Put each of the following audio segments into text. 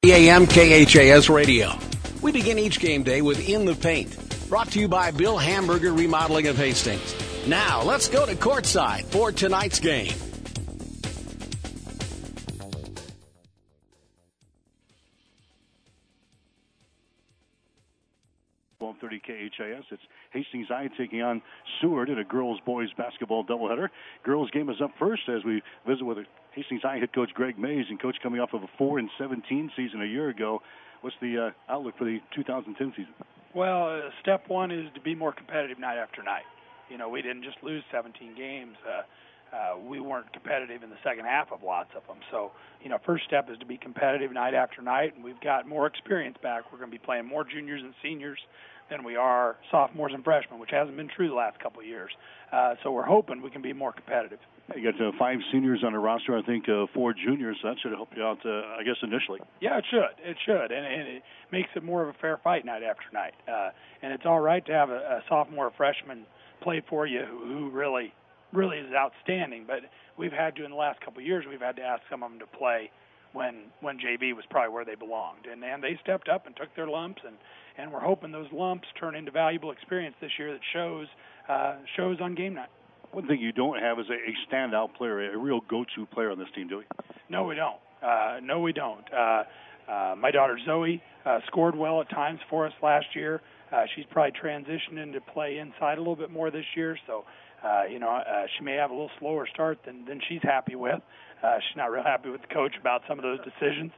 AM KHAS Radio. We begin each game day with In the Paint, brought to you by Bill Hamburger Remodeling of Hastings. Now, let's go to courtside for tonight's game. KHAS. It's Hastings High taking on Seward in a girls-boys basketball doubleheader. Girls game is up first as we visit with Hastings High head coach Greg Mays, and coach coming off of a 4-17 season a year ago. What's the outlook for the 2010 season? Well, step one is to be more competitive night after night. You know, we didn't just lose 17 games. We weren't competitive in the second half of lots of them. So, you know, first step is to be competitive night after night, and we've got more experience back. We're going to be playing more juniors and seniors than we are sophomores and freshmen, which hasn't been true the last couple of years. So we're hoping we can be more competitive. You got 5 seniors on the roster, I think 4 juniors, so that should help you out, I guess, initially. Yeah, it should. It should, and it makes it more of a fair fight night after night. And it's all right to have a sophomore or freshman play for you who really is outstanding, but we've had to, in the last couple of years, we've had to ask some of them to play when JV was probably where they belonged. And they stepped up and took their lumps, and we're hoping those lumps turn into valuable experience this year that shows on game night. One thing you don't have is a standout player, a real go-to player on this team, do we? No, we don't. My daughter Zoe scored well at times for us last year. She's probably transitioned into play inside a little bit more this year, so she may have a little slower start than she's happy with. She's not real happy with the coach about some of those decisions.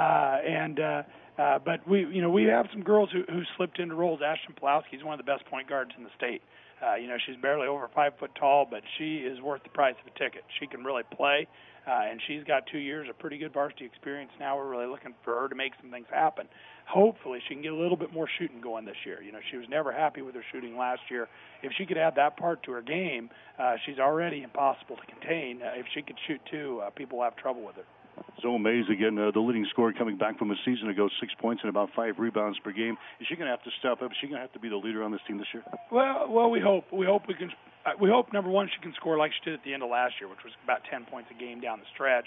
But we have some girls who slipped into roles. Ashton Pulowski is one of the best point guards in the state. She's barely over 5 foot tall, but she is worth the price of a ticket. She can really play, and she's got 2 years of pretty good varsity experience now. We're really looking for her to make some things happen. Hopefully she can get a little bit more shooting going this year. You know, she was never happy with her shooting last year. If she could add that part to her game, she's already impossible to contain. If she could shoot too, people will have trouble with her. Zoe Mays, again, the leading scorer coming back from a season ago, 6 points and about 5 rebounds per game. Is she going to have to step up? Is she going to have to be the leader on this team this year? Well, we hope. We hope, number one, she can score like she did at the end of last year, which was about 10 points a game down the stretch.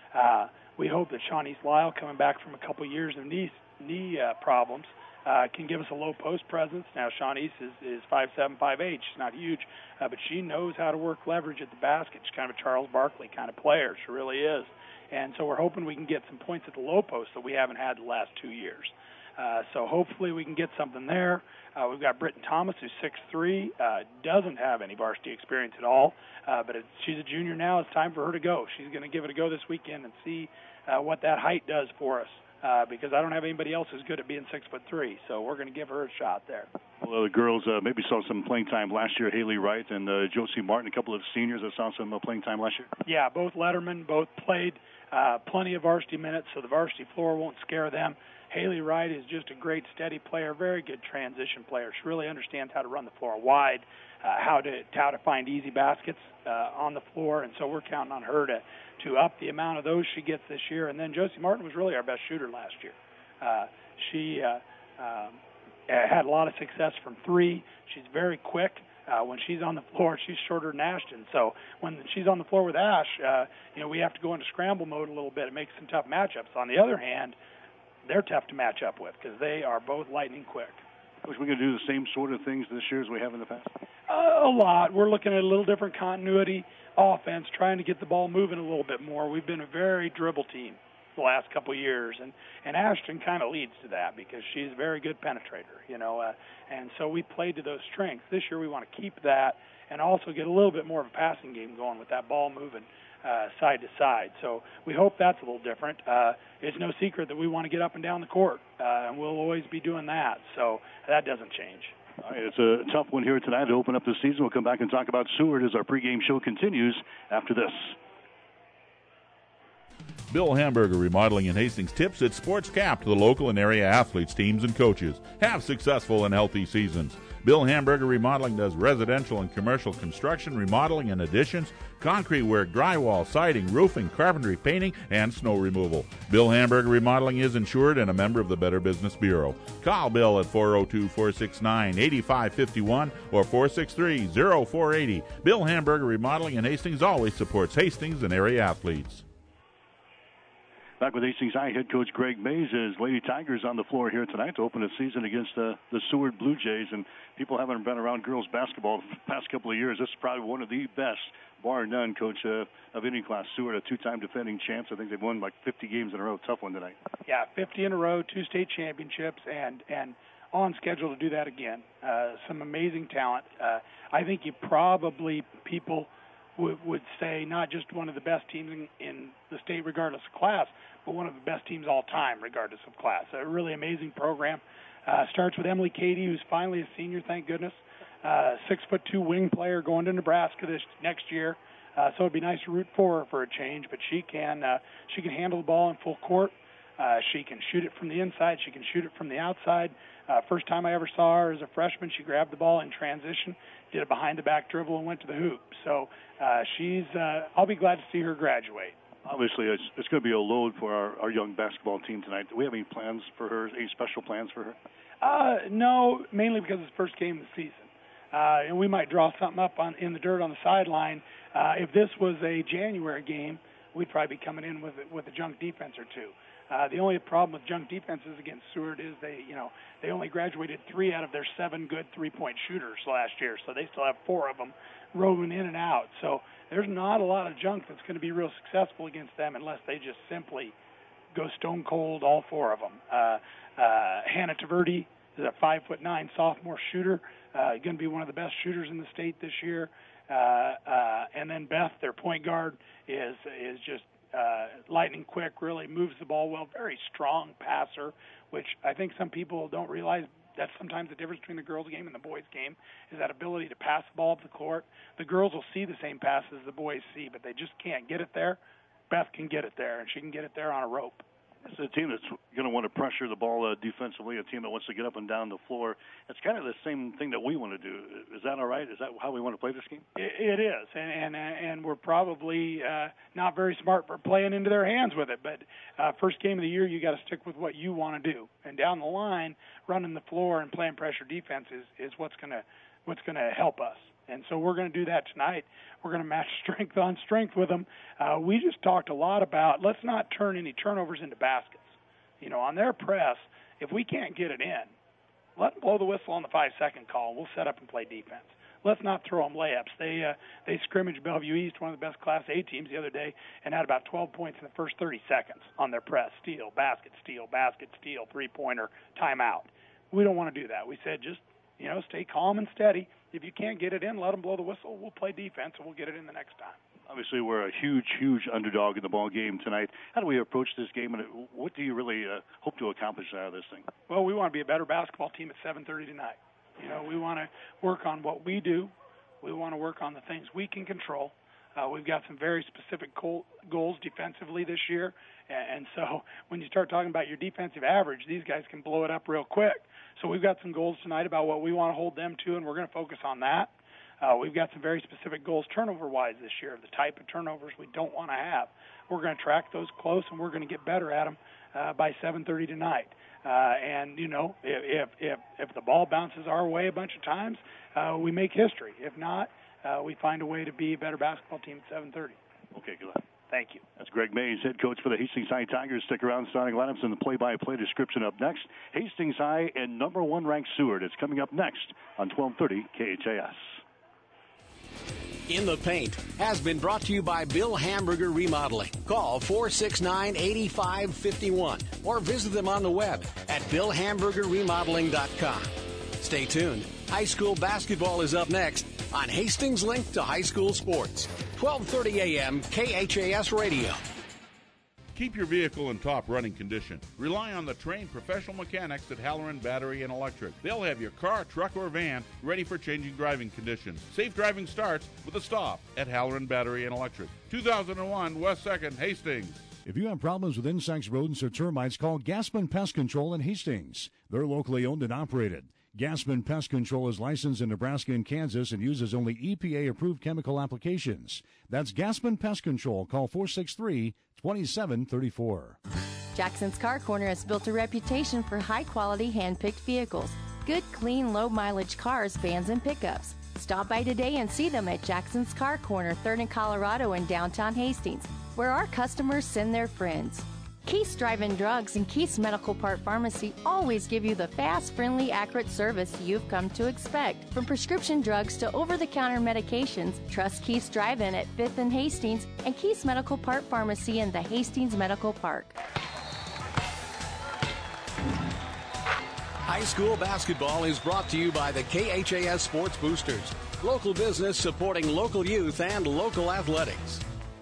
We hope that Shawnice Lyle, coming back from a couple of years of knee problems, can give us a low post presence. Now, Shawnice is 5'7", 5'8". She's not huge, but she knows how to work leverage at the basket. She's kind of a Charles Barkley kind of player. She really is. And so we're hoping we can get some points at the low post that we haven't had the last 2 years. So hopefully we can get something there. We've got Britton Thomas, who's 6'3", doesn't have any varsity experience at all, but she's a junior now. It's time for her to go. She's going to give it a go this weekend and see what that height does for us. Because I don't have anybody else who's good at being 6'3", so we're going to give her a shot there. Well, the girls maybe saw some playing time last year. Haley Wright and Josie Martin, a couple of seniors that saw some playing time last year. Yeah, both lettermen, both played plenty of varsity minutes, so the varsity floor won't scare them. Haley Wright is just a great, steady player, very good transition player. She really understands how to run the floor wide, how to find easy baskets on the floor, and so we're counting on her to up the amount of those she gets this year. And then Josie Martin was really our best shooter last year. She had a lot of success from 3. She's very quick. When she's on the floor, she's shorter than Ashton. So when she's on the floor with Ash, we have to go into scramble mode a little bit. It makes some tough matchups. On the other hand, they're tough to match up with because they are both lightning quick. Wish we could do the same sort of things this year as we have in the past? A lot. We're looking at a little different continuity offense, trying to get the ball moving a little bit more. We've been a very dribble team the last couple of years, and Ashton kind of leads to that because she's a very good penetrator, and so we played to those strengths. This year we want to keep that and also get a little bit more of a passing game going with that ball moving side to side. So we hope that's a little different. It's no secret that we want to get up and down the court, and we'll always be doing that, so that doesn't change. All right, it's a tough one here tonight to open up the season. We'll come back and talk about Seward as our pregame show continues after this. Bill Hamburger Remodeling in Hastings tips its sports cap to the local and area athletes, teams, and coaches. Have successful and healthy seasons. Bill Hamburger Remodeling does residential and commercial construction, remodeling and additions, concrete work, drywall, siding, roofing, carpentry, painting, and snow removal. Bill Hamburger Remodeling is insured and a member of the Better Business Bureau. Call Bill at 402-469-8551 or 463-0480. Bill Hamburger Remodeling in Hastings always supports Hastings and area athletes. Back with Hastings High head coach Greg Mays as Lady Tigers on the floor here tonight to open the season against the Seward Blue Jays. And people haven't been around girls basketball the past couple of years. This is probably one of the best, bar none, coach, of any class. Seward, a two-time defending champs. I think they've won like 50 games in a row. Tough one tonight. Yeah, 50 in a row, 2 state championships, and on schedule to do that again. Some amazing talent. I think people would say not just one of the best teams in the state regardless of class, but one of the best teams all time regardless of class. A really amazing program. Starts with Emily Cady, who's finally a senior, thank goodness. 6'2" wing player going to Nebraska this next year. So it'd be nice to root for her for a change, but she can handle the ball in full court. She can shoot it from the inside. She can shoot it from the outside. First time I ever saw her as a freshman, she grabbed the ball in transition, did a behind-the-back dribble, and went to the hoop. So I'll be glad to see her graduate. Obviously, it's going to be a load for our young basketball team tonight. Do we have any plans for her, any special plans for her? No, mainly because it's the first game of the season. And we might draw something up in the dirt on the sideline. If this was a January game, we'd probably be coming in with a junk defense or two. The only problem with junk defenses against Seward is they only graduated 3 out of their 7 good three-point shooters last year, so they still have 4 of them roaming in and out. So there's not a lot of junk that's going to be real successful against them unless they just simply go stone cold, all 4 of them. Hannah Taverdi is a 5'9" sophomore shooter, going to be one of the best shooters in the state this year. And then Beth, their point guard, is just lightning quick, really moves the ball well, very strong passer, which I think some people don't realize. That's sometimes the difference between the girls' game and the boys' game, is that ability to pass the ball up the court. The girls will see the same passes the boys see, but they just can't get it there. Beth can get it there, and she can get it there on a rope. It's a team that's going to want to pressure the ball defensively, a team that wants to get up and down the floor. It's kind of the same thing that we want to do. Is that all right? Is that how we want to play this game? It is, and we're probably not very smart for playing into their hands with it. But first game of the year, you got to stick with what you want to do. And down the line, running the floor and playing pressure defense is what's going to help us. And so we're going to do that tonight. We're going to match strength on strength with them. We just talked a lot about let's not turn any turnovers into baskets. On their press, if we can't get it in, let them blow the whistle on the 5-second call. We'll set up and play defense. Let's not throw them layups. They scrimmaged Bellevue East, one of the best Class A teams, the other day, and had about 12 points in the first 30 seconds on their press. Steal, basket, three-pointer, timeout. We don't want to do that. We said just stay calm and steady. If you can't get it in, let them blow the whistle. We'll play defense, and we'll get it in the next time. Obviously, we're a huge, huge underdog in the ball game tonight. How do we approach this game, and what do you really hope to accomplish out of this thing? Well, we want to be a better basketball team at 7:30 tonight. We want to work on what we do. We want to work on the things we can control. We've got some very specific goals defensively this year, and so when you start talking about your defensive average, these guys can blow it up real quick. So we've got some goals tonight about what we want to hold them to, and we're going to focus on that. We've got some very specific goals turnover-wise this year, the type of turnovers we don't want to have. We're going to track those close, and we're going to get better at them by 7:30 tonight. And if the ball bounces our way a bunch of times, we make history. If not, we find a way to be a better basketball team at 7:30. Okay, good luck. Thank you. That's Greg Mays, head coach for the Hastings High Tigers. Stick around, starting lineups and the play-by-play description up next. Hastings High and number 1 ranked Seward. It's coming up next on 1230 KHAS. In the Paint has been brought to you by Bill Hamburger Remodeling. Call 469-8551 or visit them on the web at billhamburgerremodeling.com. Stay tuned. High school basketball is up next on Hastings Link to High School Sports. 1230 a.m. KHAS Radio. Keep your vehicle in top running condition. Rely on the trained professional mechanics at Halloran Battery and Electric. They'll have your car, truck, or van ready for changing driving conditions. Safe driving starts with a stop at Halloran Battery and Electric. 2001 West 2nd, Hastings. If you have problems with insects, rodents, or termites, call Gaspin Pest Control in Hastings. They're locally owned and operated. Gaspin Pest Control is licensed in Nebraska and Kansas and uses only EPA-approved chemical applications. That's Gaspin Pest Control. Call 463-2734. Jackson's Car Corner has built a reputation for high-quality, hand-picked vehicles. Good, clean, low-mileage cars, vans, and pickups. Stop by today and see them at Jackson's Car Corner, 3rd and Colorado in downtown Hastings, where our customers send their friends. Keith's Drive-In Drugs and Keith's Medical Part Pharmacy always give you the fast, friendly, accurate service you've come to expect. From prescription drugs to over-the-counter medications, trust Keith's Drive-In at 5th and Hastings and Keith's Medical Part Pharmacy in the Hastings Medical Park. High school basketball is brought to you by the KHAS Sports Boosters. Local business supporting local youth and local athletics.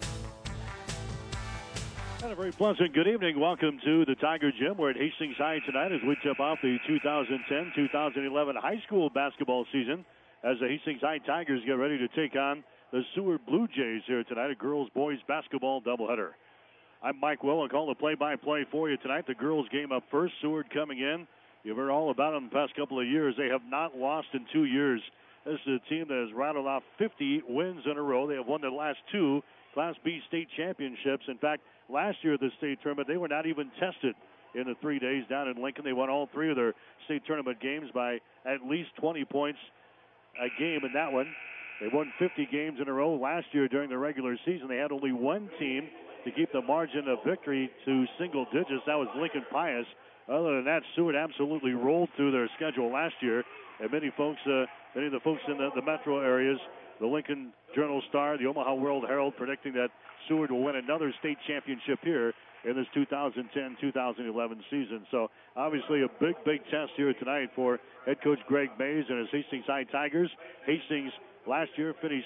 And a very pleasant good evening. Welcome to the Tiger Gym. We're at Hastings High tonight as we tip off the 2010-2011 high school basketball season as the Hastings High Tigers get ready to take on the Seward Blue Jays here tonight, a girls-boys basketball doubleheader. I'm Mike Will. I'll call the play-by-play for you tonight. The girls game up first. Seward coming in. You've heard all about them the past couple of years. They have not lost in 2 years. This is a team that has rattled off 50 wins in a row. They have won the last 2 Class B state championships. In fact, last year at the state tournament, they were not even tested in the 3 days down in Lincoln. They won all 3 of their state tournament games by at least 20 points a game in that one. They won 50 games in a row. Last year during the regular season, they had only one team to keep the margin of victory to single digits. That was Lincoln Pius. Other than that, Seward absolutely rolled through their schedule last year. And many of the folks in the metro areas, the Lincoln Journal-Star, the Omaha World-Herald, predicting that Seward will win another state championship here in this 2010-2011 season. So obviously a big test here tonight for head coach Greg Mays and his Hastings High Tigers. Hastings last year finished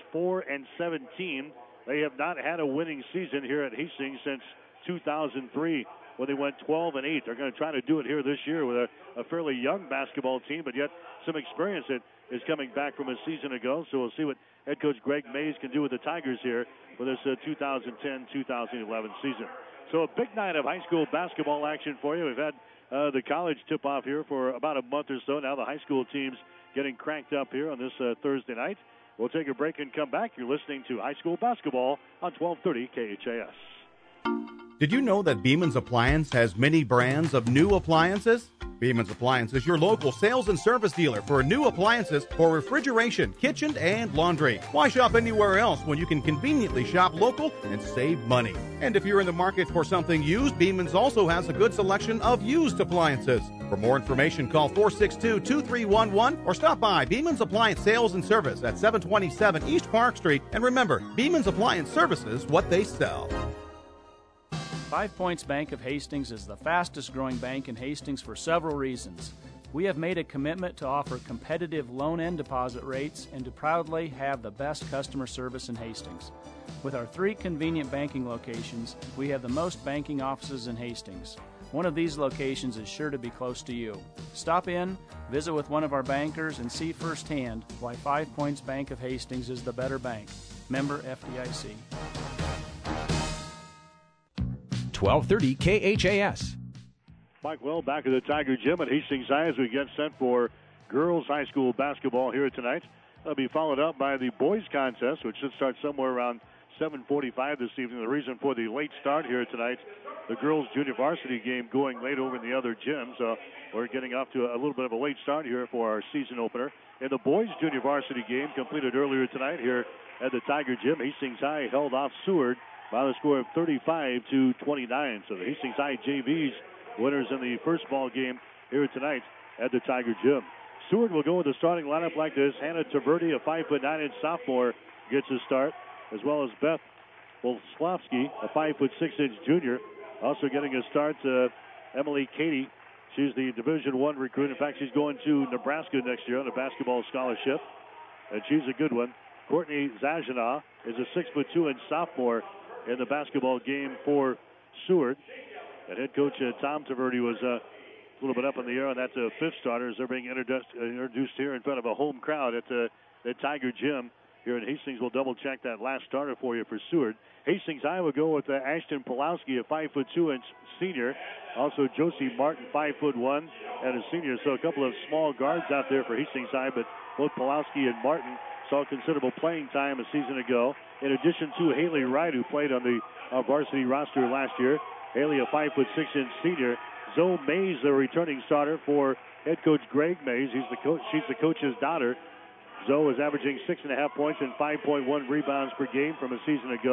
4-17. They have not had a winning season here at Hastings since 2003 when they went 12-8. They're going to try to do it here this year with a fairly young basketball team, but yet some experience that is coming back from a season ago. So we'll see what head coach Greg Mays can do with the Tigers here for this 2010-2011 season. So a big night of high school basketball action for you. We've had the college tip-off here for about a month or so. Now the high school teams getting cranked up here on this Thursday night. We'll take a break and come back. You're listening to high school basketball on 1230 KHAS. Did you know that Beeman's Appliance has many brands of new appliances? Beeman's Appliance is your local sales and service dealer for new appliances for refrigeration, kitchen, and laundry. Why shop anywhere else when you can conveniently shop local and save money? And if you're in the market for something used, Beeman's also has a good selection of used appliances. For more information, call 462-2311 or stop by Beeman's Appliance Sales and Service at 727 East Park Street. And remember, Beeman's Appliance Services, what they sell. 5 Points Bank of Hastings is the fastest growing bank in Hastings for several reasons. We have made a commitment to offer competitive loan and deposit rates and to proudly have the best customer service in Hastings. With our 3 convenient banking locations, we have the most banking offices in Hastings. One of these locations is sure to be close to you. Stop in, visit with one of our bankers, and see firsthand why 5 Points Bank of Hastings is the better bank. Member FDIC. 1230 KHAS. Mike Will back at the Tiger Gym at Hastings High as we get set for girls high school basketball here tonight. That'll be followed up by the boys contest, which should start somewhere around 7:45 this evening. The reason for the late start here tonight, the girls junior varsity game going late over in the other gym. So we're getting off to a little bit of a late start here for our season opener. And the boys junior varsity game completed earlier tonight here at the Tiger Gym. Hastings High held off Seward by the score of 35-29. So the Hastings High JVs winners in the first ball game here tonight at the Tiger Gym. Seward will go with the starting lineup like this. Hannah Taverdi, a 5'9" sophomore, gets his start, as well as Beth Volslavsky, a 5'6" junior. Also getting a start, Emily Katie. She's the Division I recruit. In fact, she's going to Nebraska next year on a basketball scholarship, and she's a good one. Courtney Zajana is a 6'2" sophomore in the basketball game for Seward. And head coach Tom Taverdi was a little bit up in the air on that 5th starter as they're being introduced here in front of a home crowd at the Tiger Gym here in Hastings. We'll double check that last starter for you for Seward. Hastings High will go with Ashton Pulowski, a 5'2" senior. Also Josie Martin, 5'1" and a senior. So a couple of small guards out there for Hastings High, but both Pulowski and Martin saw considerable playing time a season ago. In addition to Haley Wright, who played on the varsity roster last year. Haley, a 5'6" senior. Zoe Mays, the returning starter for head coach Greg Mays. She's the coach's daughter. Zoe is averaging 6.5 points and 5.1 rebounds per game from a season ago.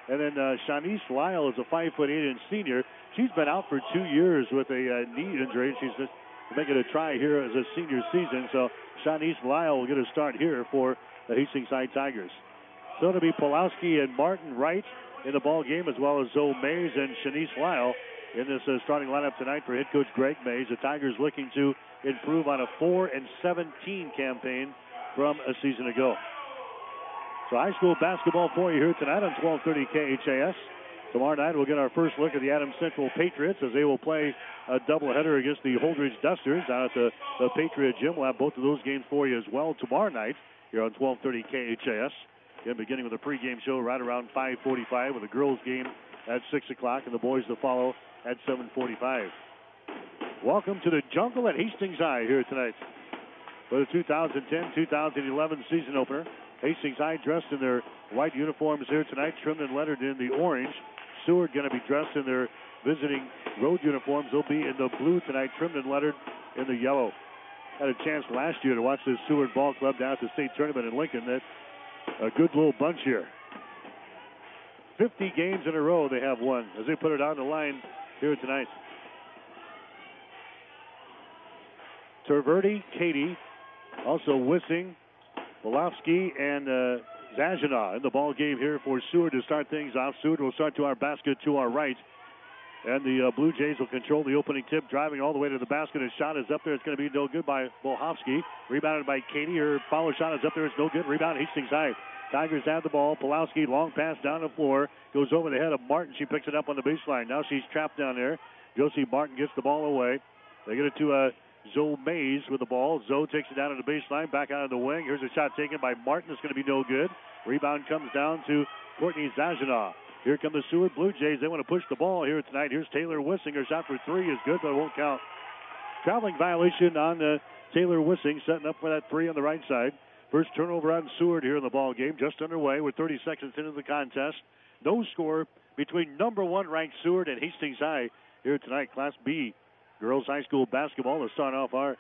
And then Shanice Lyle is a 5'8" senior. She's been out for 2 years with a knee injury. She's just making a try here as a senior season. So Shanice Lyle will get a start here for the Hastings High Tigers. So it'll be Pulowski and Martin Wright in the ball game, as well as Zoe Mays and Shanice Lyle in this starting lineup tonight for head coach Greg Mays. The Tigers looking to improve on a 4-17 campaign from a season ago. So high school basketball for you here tonight on 1230 KHAS. Tomorrow night we'll get our first look at the Adams Central Patriots as they will play a doubleheader against the Holdridge Dusters out at the Patriot Gym. We'll have both of those games for you as well tomorrow night here on 1230 KHAS. Again, beginning with a pregame show right around 5:45 with a girls game at 6 o'clock and the boys to follow at 7:45. Welcome to the jungle at Hastings High here tonight for the 2010-2011 season opener. Hastings High dressed in their white uniforms here tonight, trimmed and lettered in the orange. Seward going to be dressed in their visiting road uniforms. They'll be in the blue tonight, trimmed and lettered in the yellow. Had a chance last year to watch the Seward Ball Club down at the state tournament in Lincoln. That's a good little bunch here. 50 games in a row they have won as they put it on the line here tonight. Terverdi, Katie, also Wissing, Bolofsky, and Zajana in the ball game here for Seward to start things off. Seward will start to our basket to our right. And the Blue Jays will control the opening tip, driving all the way to the basket. His shot is up there. It's going to be no good by Bolofsky. Rebounded by Katie. Her follow shot is up there. It's no good. Rebound Hastings High. Tigers have the ball. Pulowski, long pass down the floor. Goes over the head of Martin. She picks it up on the baseline. Now she's trapped down there. Josie Martin gets the ball away. They get it to Zoe Mays with the ball. Zoe takes it down to the baseline, back out of the wing. Here's a shot taken by Martin. It's going to be no good. Rebound comes down to Courtney Zajanoff. Here come the Seward Blue Jays. They want to push the ball here tonight. Here's Taylor Wissing. Her shot for three is good, but it won't count. Traveling violation on Taylor Wissing, setting up for that three on the right side. First turnover on Seward here in the ball game, just underway with 30 seconds into the contest. No score between number one ranked Seward and Hastings High here tonight. Class B girls high school basketball to start off our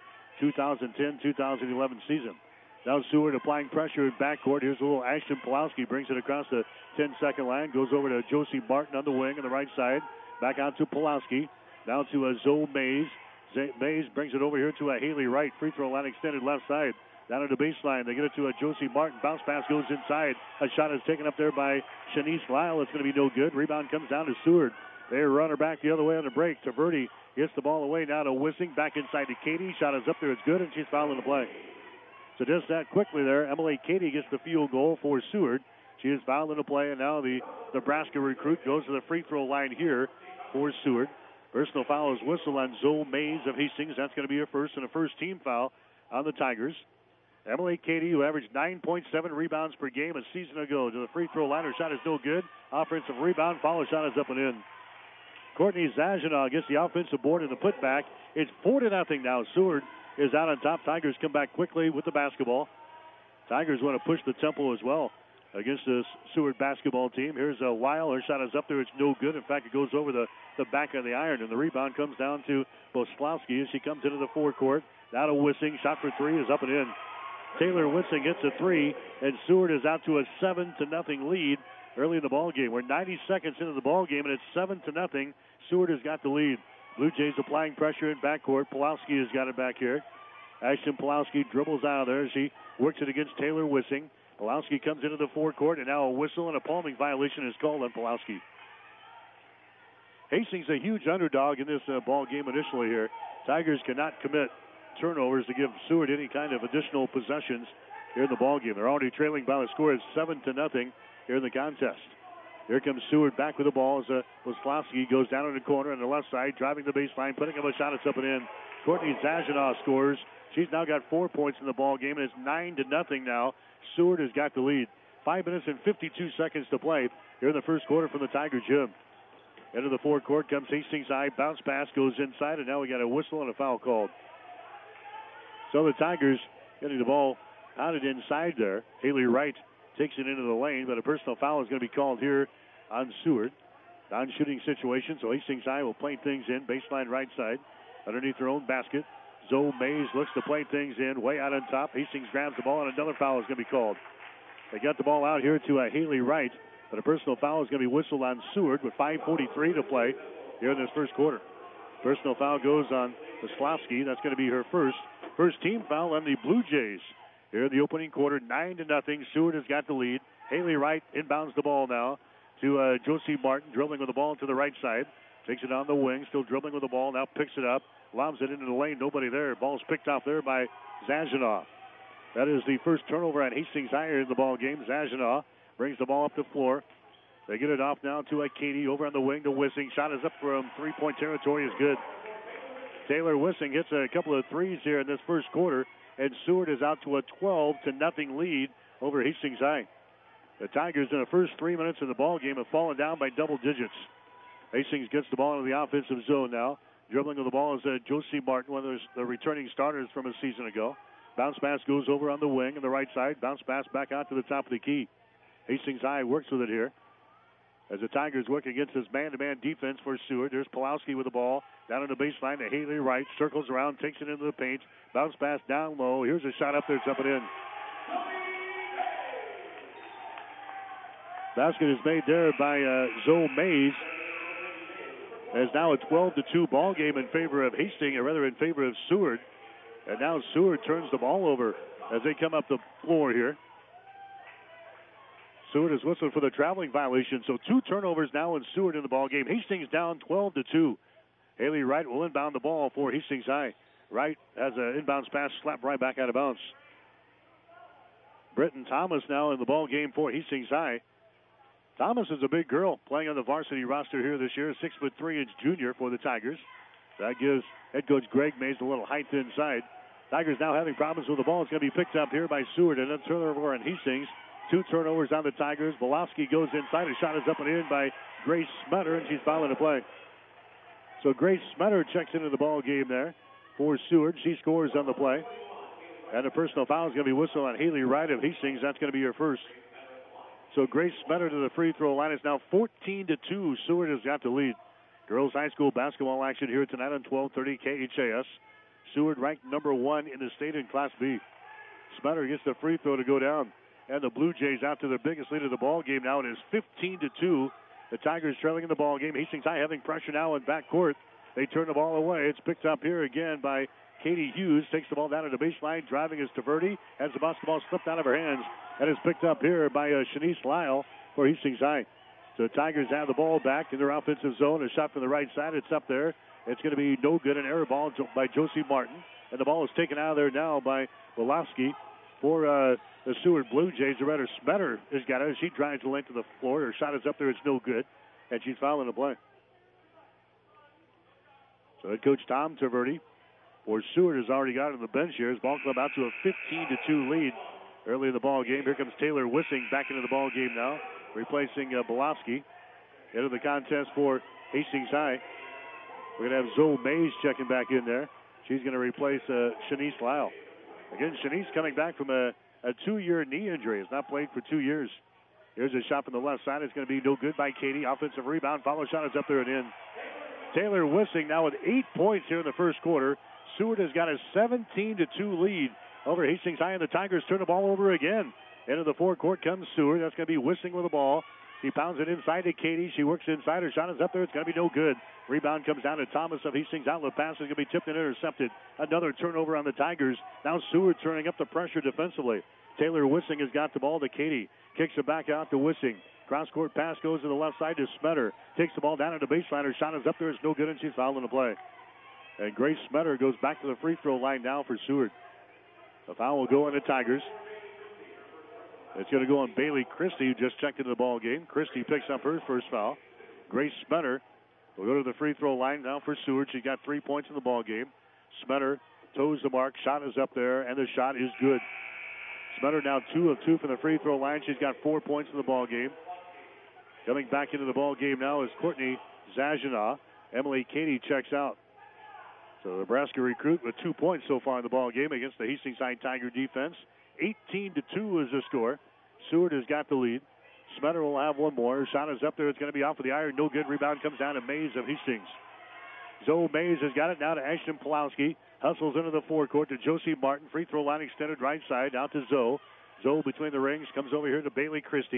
2010-2011 season. Now Seward applying pressure in backcourt. Here's a little Ashton Pulowski, brings it across the 10-second line, goes over to Josie Martin on the wing on the right side. Back out to Pulowski. Now to Zoe Mays. Mays brings it over here to Haley Wright. Free throw line extended left side. Down to the baseline. They get it to Josie Martin. Bounce pass goes inside. A shot is taken up there by Shanice Lyle. It's going to be no good. Rebound comes down to Seward. They run her back the other way on the break. Taverdi gets the ball away now to Wissing. Back inside to Katie. Shot is up there. It's good, and she's fouling the play. So just that quickly there, Emily Katie gets the field goal for Seward. She is fouled in the play, and now the Nebraska recruit goes to the free throw line here for Seward. Personal foul is whistle on Zoe Mays of Hastings. That's going to be her first, and a first team foul on the Tigers. Emily Katie, who averaged 9.7 rebounds per game a season ago, to the free throw line. Her shot is no good. Offensive rebound. Follow shot is up and in. Courtney Zajanoff gets the offensive board and the putback. It's 4-0 now. Seward is out on top. Tigers come back quickly with the basketball. Tigers want to push the tempo as well against this Seward basketball team. Here's a Weil. Her shot is up there. It's no good. In fact, it goes over the back of the iron, and the rebound comes down to Boslowski as she comes into the forecourt. Now to Wissing. Shot for three is up and in. Taylor Wissing hits a three, and Seward is out to a 7-0 lead early in the ball game. We're 90 seconds into the ball game, and it's 7-0. Seward has got the lead. Blue Jays applying pressure in backcourt. Pulowski has got it back here. Ashton Pulowski dribbles out of there as he works it against Taylor Wissing. Pulowski comes into the forecourt, and now a whistle and a palming violation is called on Pulowski. Hastings a huge underdog in this ball game initially here. Tigers cannot commit turnovers to give Seward any kind of additional possessions here in the ball game. They're already trailing by the score of 7-0 here in the contest. Here comes Seward back with the ball as Boslowski goes down in the corner on the left side, driving the baseline, putting up a shot. It's up and in. Courtney Zajanoff scores. She's now got 4 points in the ball game, and it's 9-0 now. Seward has got the lead. 5 minutes and 52 seconds to play here in the first quarter from the Tiger gym. Into the forecourt comes Hastings High. Bounce pass goes inside, and now we got a whistle and a foul called. So the Tigers getting the ball out and inside there. Haley Wright takes it into the lane, but a personal foul is going to be called here on Seward. Non-shooting situation, so Hastings High will play things in. Baseline right side, underneath their own basket. Zoe Mays looks to play things in, way out on top. Hastings grabs the ball, and another foul is going to be called. They got the ball out here to Haley Wright. But a personal foul is going to be whistled on Seward with 5:43 to play here in this first quarter. Personal foul goes on Wisłowski. That's going to be her first team foul on the Blue Jays. Here in the opening quarter, 9-0. Seward has got the lead. Haley Wright inbounds the ball now to Josie Martin, dribbling with the ball to the right side. Takes it on the wing, still dribbling with the ball. Now picks it up, lobs it into the lane. Nobody there. Ball's picked off there by Zazanoff. That is the first turnover at Hastings High in the ball game. Zazanoff brings the ball up the floor. They get it off now to Katie over on the wing to Wissing. Shot is up from three-point territory is good. Taylor Wissing hits a couple of threes here in this first quarter, and Seward is out to a 12-0 lead over Hastings High. The Tigers in the first 3 minutes of the ball game have fallen down by double digits. Hastings gets the ball into the offensive zone now. Dribbling with the ball is Josie Martin, one of the returning starters from a season ago. Bounce pass goes over on the wing on the right side. Bounce pass back out to the top of the key. Hastings High works with it here. As the Tigers work against this man-to-man defense for Seward. There's Pulowski with the ball. Down on the baseline to Haley Wright. Circles around, takes it into the paint. Bounce pass down low. Here's a shot up there. It's up and in. Basket is made there by Zoe Mays. As now a 12-2 ball game in favor of Hastings, or rather in favor of Seward. And now Seward turns the ball over as they come up the floor here. Seward is whistled for the traveling violation, so 2 turnovers now in Seward in the ball game. Hastings down 12-2. Haley Wright will inbound the ball for Hastings High. Wright has an inbounds pass slapped right back out of bounds. Britton Thomas now in the ball game for Hastings High. Thomas is a big girl playing on the varsity roster here this year, 6'3" junior for the Tigers. That gives head coach Greg Mays a little height inside. Tigers now having problems with the ball. It's going to be picked up here by Seward, and then turnover on Hastings. 2 turnovers on the Tigers. Volosky goes inside. A shot is up and in by Grace Smetter, and she's fouling the play. So Grace Smetter checks into the ball game there for Seward. She scores on the play. And a personal foul is going to be whistled on Haley Wright of Hastings. That's going to be her first. So Grace Smetter to the free throw line. It's now 14-2. Seward has got the lead. Girls high school basketball action here tonight on 1230 KHAS. Seward ranked number 1 in the state in Class B. Smetter gets the free throw to go down. And the Blue Jays out to their biggest lead of the ball game now. It is 15-2. The Tigers trailing in the ball game. Hastings High having pressure now in backcourt. They turn the ball away. It's picked up here again by Katie Hughes. Takes the ball down to the baseline. Driving is Taverdi. Has the basketball slipped out of her hands. That is picked up here by Shanice Lyle for Hastings High. So the Tigers have the ball back in their offensive zone. A shot from the right side. It's up there. It's going to be no good. An error ball by Josie Martin. And the ball is taken out of there now by Wolofsky for the Seward Blue Jays. The Redder Smetter has got it. She drives the length of the floor. Her shot is up there. It's no good. And she's fouling the play. So head coach Tom Taverdi for Seward has already got it on the bench here. His ball club out to a 15-2 lead early in the ball game. Here comes Taylor Wissing back into the ball game now, replacing Bolowski. Into the contest for Hastings High. We're going to have Zoe Mays checking back in there. She's going to replace Shanice Lyle. Again, Shanice coming back from a 2-year knee injury. Has not played for 2 years. Here's a shot from the left side. It's going to be no good by Katie. Offensive rebound. Follow shot is up there and in. Taylor Wissing now with 8 points here in the first quarter. Seward has got a 17-2 lead over Hastings High, and the Tigers turn the ball over again. Into the forecourt comes Seward. That's going to be Wissing with the ball. He pounds it inside to Katie. She works inside. Her shot is up there. It's going to be no good. Rebound comes down to Thomas of Hastings. Outlet pass is going to be tipped and intercepted. Another turnover on the Tigers. Now Seward turning up the pressure defensively. Taylor Wissing has got the ball to Katie. Kicks it back out to Wissing. Cross-court pass goes to the left side to Smetter. Takes the ball down to the baseline. Her shot is up there. It's no good, and she's fouling the play. And Grace Smetter goes back to the free throw line now for Seward. The foul will go on the Tigers. It's going to go on Bailey Christie, who just checked into the ball game. Christie picks up her first foul. Grace Smetter will go to the free throw line now for Seward. She got 3 points in the ball game. Smetter toes the mark. Shot is up there, and the shot is good. Smetter now 2 of 2 from the free throw line. She's got 4 points in the ball game. Coming back into the ball game now is Courtney Zazanoff. Emily Katie checks out. So the Nebraska recruit with 2 points so far in the ball game against the Hastings High Tiger defense. 18-2 is the score. Seward has got the lead. Smetter will have one more. Her shot is up there. It's going to be off of the iron. No good. Rebound comes down to Mays of Hastings. Zoe Mays has got it now to Ashton Pulowski. Hustles into the forecourt to Josie Martin. Free throw line extended right side. Out to Zoe. Zoe between the rings. Comes over here to Bailey Christie.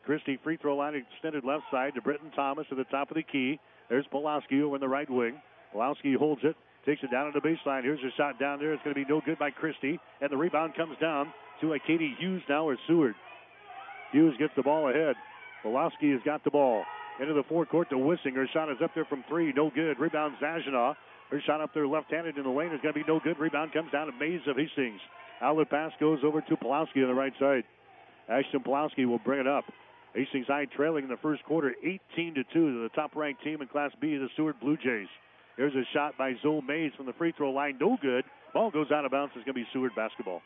Christie, free throw line extended left side to Britton Thomas at the top of the key. There's Pulowski over in the right wing. Pulowski holds it, takes it down to the baseline. Here's a shot down there. It's going to be no good by Christie. And the rebound comes down to a Katie Hughes now or Seward. Hughes gets the ball ahead. Pulowski has got the ball. Into the forecourt to Wissing. Her shot is up there from three. No good. Rebound Zazina. Her shot up there left-handed in the lane is going to be no good. Rebound comes down to Mays of Hastings. Outlet pass goes over to Pulowski on the right side. Ashton Pulowski will bring it up. Hastings High trailing in the first quarter 18-2 to the top-ranked team in Class B, the Seward Blue Jays. Here's a shot by Zoe Mays from the free throw line. No good. Ball goes out of bounds. It's going to be Seward basketball.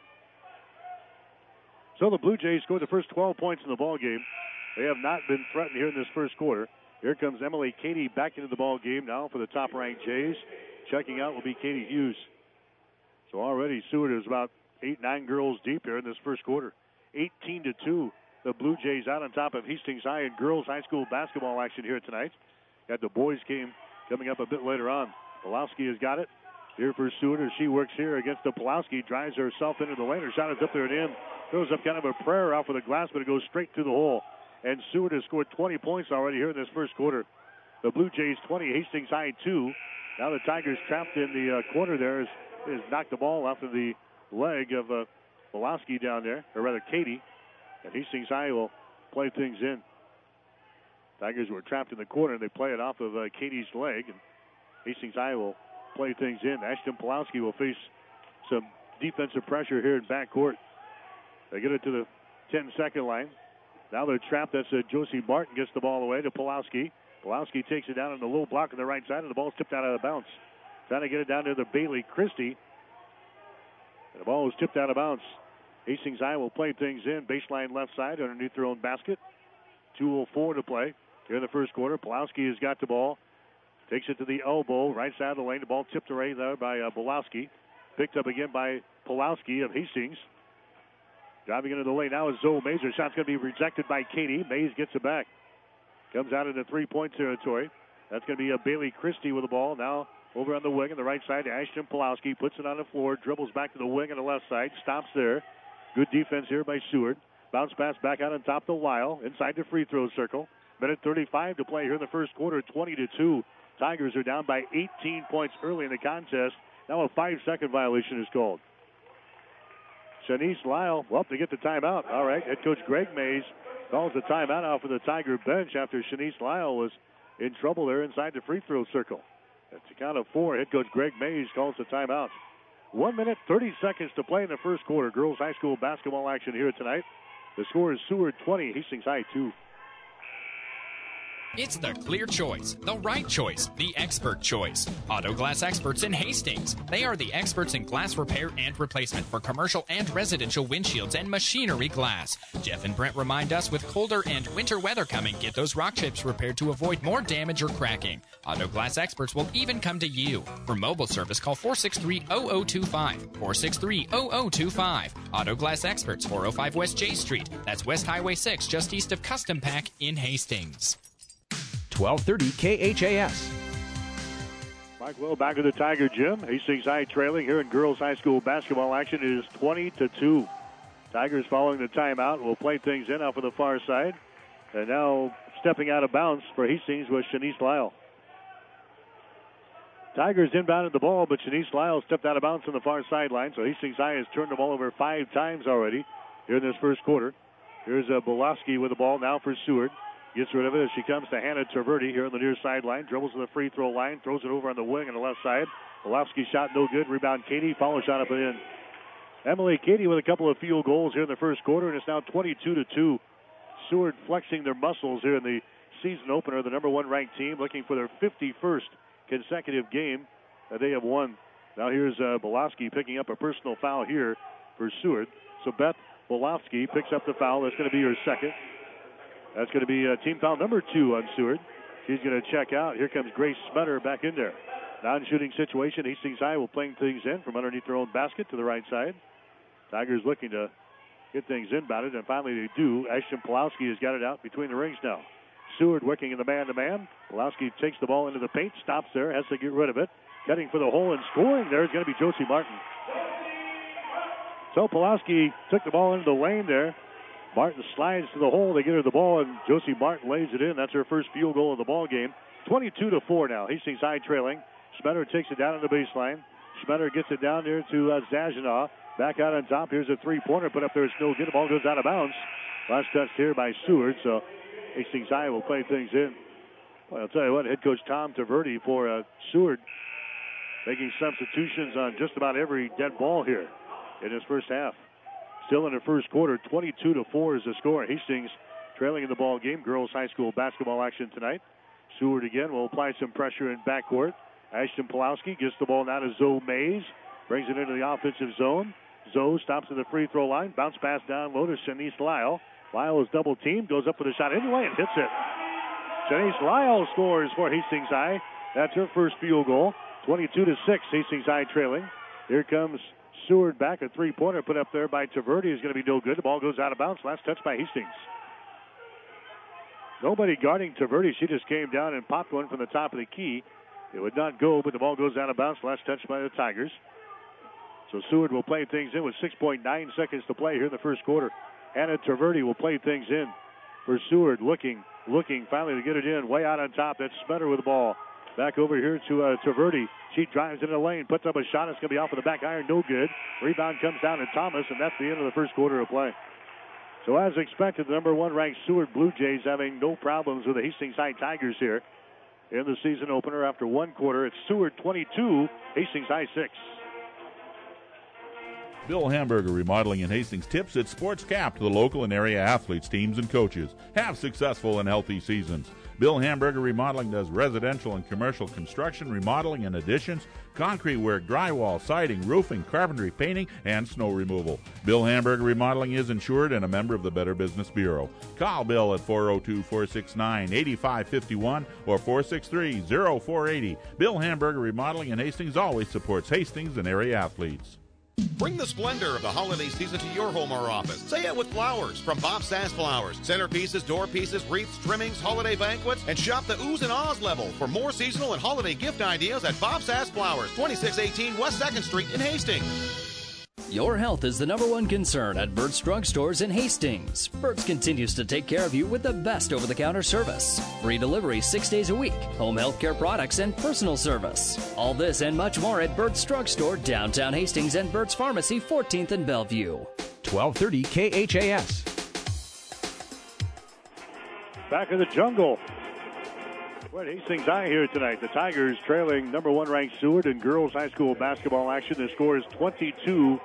So the Blue Jays scored the first 12 points in the ball game. They have not been threatened here in this first quarter. Here comes Emily Cady back into the ball game now for the top-ranked Jays. Checking out will be Katie Hughes. So already Seward is about 8-9 girls deep here in this first quarter. 18-2. The Blue Jays out on top of Hastings High in girls high school basketball action here tonight. Got the boys game coming up a bit later on. Pulowski has got it. Here for Seward as she works here against the Pulowski. Drives herself into the lane. Her shot is up there and in. Throws up kind of a prayer out for the glass, but it goes straight through the hole. And Seward has scored 20 points already here in this first quarter. The Blue Jays 20, Hastings High 2. Now the Tigers trapped in the corner there has knocked the ball off of the leg of Pulowski down there, or rather Cady. And Hastings High will play things in. Tigers were trapped in the corner. They play it off of Cady's leg. And Hastings High will play things in. Ashton Pulowski will face some defensive pressure here in backcourt. They get it to the 10-second line. Now they're trapped. That's Josie Martin gets the ball away to Pulowski. Pulowski takes it down on the low block on the right side, and the ball's tipped out of bounds. Trying to get it down to the Bailey Christie. And the ball was tipped out of bounds. Hastings High will play things in. Baseline left side underneath their own basket. 2:04 to play here in the first quarter. Pulowski has got the ball. Takes it to the elbow, right side of the lane. The ball tipped away there by Pulowski. Picked up again by Pulowski of Hastings. Driving into the lane now is Zoe Mays. Her shot's going to be rejected by Cady. Mays gets it back. Comes out into three-point territory. That's going to be Bailey Christie with the ball. Now over on the wing on the right side to Ashton Pulowski. Puts it on the floor. Dribbles back to the wing on the left side. Stops there. Good defense here by Seward. Bounce pass back out on top to Lyle. Inside the free throw circle. Minute 35 to play here in the first quarter. 20-2. Tigers are down by 18 points early in the contest. Now a 5-second violation is called. Shanice Lyle, well, they get the timeout. All right, head coach Greg Mays calls the timeout out for the Tiger bench after Shanice Lyle was in trouble there inside the free throw circle. At the count of 4, head coach Greg Mays calls the timeout. 1 minute, 30 seconds to play in the first quarter. Girls high school basketball action here tonight. The score is Seward 20, Hastings High 2. It's the clear choice, the right choice, the expert choice. Auto Glass Experts in Hastings. They are the experts in glass repair and replacement for commercial and residential windshields and machinery glass. Jeff and Brent remind us with colder and winter weather coming, get those rock chips repaired to avoid more damage or cracking. Auto Glass Experts will even come to you. For mobile service, call 463-0025. 463-0025. Auto Glass Experts, 405 West J Street. That's West Highway 6, just east of Custom Pack in Hastings. 1230 KHAS. Mike Will back to the Tiger Gym. Hastings High trailing here in girls high school basketball action. It is 20-2. Tigers following the timeout will play things in off of the far side. And now stepping out of bounds for Hastings was Shanice Lyle. Tigers inbounded the ball, but Shanice Lyle stepped out of bounds on the far sideline. So Hastings High has turned the ball over 5 times already here in this first quarter. Here's Bolowski with the ball now for Seward. Gets rid of it as she comes to Hannah Traverti here on the near sideline. Dribbles to the free throw line. Throws it over on the wing on the left side. Bolowski shot no good. Rebound Cady. Follow shot up and in. Emily Cady with a couple of field goals here in the first quarter, and it's now 22-2. Seward flexing their muscles here in the season opener. The number 1 ranked team looking for their 51st consecutive game that they have won. Now here's Bolowski picking up a personal foul here for Seward. So Beth Bolowski picks up the foul. That's going to be her second. That's going to be team foul number 2 on Seward. She's going to check out. Here comes Grace Smetter back in there. Non-shooting situation. Hastings High will playing things in from underneath their own basket to the right side. Tigers looking to get things inbounded, and finally they do. Ashton Pulowski has got it out between the rings now. Seward working in the man-to-man. Pulowski takes the ball into the paint, stops there, has to get rid of it. Cutting for the hole and scoring there is going to be Josie Martin. So Pulowski took the ball into the lane there. Martin slides to the hole. They get her the ball, and Josie Martin lays it in. That's her first field goal of the ball game. 22-4 now. Hastings High trailing. Schmetter takes it down on the baseline. Schmetter gets it down there to Zazina. Back out on top. Here's a three-pointer. Put up there. It's no good. The ball goes out of bounds. Last touch here by Seward. So Hastings High will play things in. Well, I'll tell you what, head coach Tom Taverdi for Seward making substitutions on just about every dead ball here in his first half. Still in the first quarter, 22-4 is the score. Hastings trailing in the ball game. Girls high school basketball action tonight. Seward again will apply some pressure in backcourt. Ashton Pulowski gets the ball now to Zoe Mays. Brings it into the offensive zone. Zoe stops at the free throw line. Bounce pass down low to Shanice Lyle. Lyle is double teamed. Goes up for the shot anyway and hits it. Shanice Lyle scores for Hastings High. That's her first field goal. 22-6, Hastings High trailing. Here comes Seward back. A three-pointer put up there by Taverdi is going to be no good. The ball goes out of bounds. Last touch by Hastings. Nobody guarding Taverdi. She just came down and popped one from the top of the key. It would not go, but the ball goes out of bounds. Last touch by the Tigers. So Seward will play things in with 6.9 seconds to play here in the first quarter. Hannah Taverdi will play things in for Seward. Looking finally to get it in. Way out on top. That's Schmetter with the ball. Back over here to Taverdi. She drives into the lane. Puts up a shot. It's going to be off of the back iron. No good. Rebound comes down to Thomas, and that's the end of the first quarter of play. So as expected, the number one ranked Seward Blue Jays having no problems with the Hastings High Tigers here in the season opener after one quarter. It's Seward 22, Hastings High 6. Bill Hamburger Remodeling in Hastings tips its Sports Cap to the local and area athletes, teams, and coaches. Have successful and healthy seasons. Bill Hamburger Remodeling does residential and commercial construction, remodeling and additions, concrete work, drywall, siding, roofing, carpentry, painting, and snow removal. Bill Hamburger Remodeling is insured and a member of the Better Business Bureau. Call Bill at 402-469-8551 or 463-0480. Bill Hamburger Remodeling in Hastings always supports Hastings and area athletes. Bring the splendor of the holiday season to your home or office. Say it with flowers from Bob Sass Flowers. Centerpieces, door pieces, wreaths, trimmings, holiday banquets, and shop the oohs and ahs level for more seasonal and holiday gift ideas at Bob Sass Flowers, 2618 West 2nd Street in Hastings. Your health is the number one concern at Burt's Drug Stores in Hastings. Burt's continues to take care of you with the best over-the-counter service. Free delivery 6 days a week, home health care products, and personal service. All this and much more at Burt's Drug Store, downtown Hastings, and Burt's Pharmacy, 14th and Bellevue. 1230 KHAS. Back in the jungle. What Hastings High here tonight. The Tigers trailing number one ranked Seward in girls high school basketball action. The score is 22-6.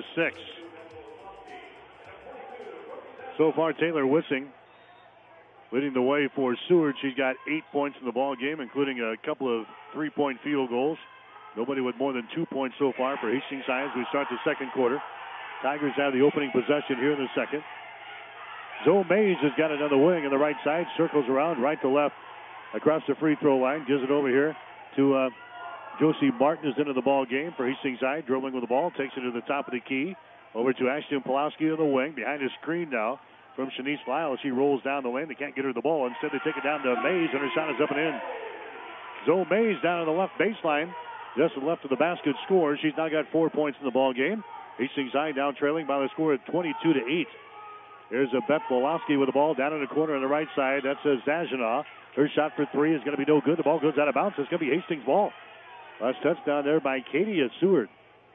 So far, Taylor Wissing leading the way for Seward. She's got 8 points in the ball game, including a couple of three-point field goals. Nobody with more than 2 points so far for Hastings High as we start the second quarter. Tigers have the opening possession here in the second. Zoe Mays has got it on the wing on the right side, circles around right to left across the free throw line, gives it over here to Josie Martin is into the ball game for Hastings High, dribbling with the ball, takes it to the top of the key, over to Ashton Pulowski on the wing, behind his screen now from Shanice Lyle. She rolls down the lane, they can't get her the ball, instead they take it down to Mays, and her shot is up and in. Zoe Mays down on the left baseline, just to the left of the basket scores. She's now got 4 points in the ball game. Hastings High down trailing by the score of 22-8. Here's a Beth Pulowski with the ball down in the corner on the right side. That's Zazina. Her shot for three is going to be no good. The ball goes out of bounds. It's going to be Hastings' ball. Last touchdown there by Katie at Seward.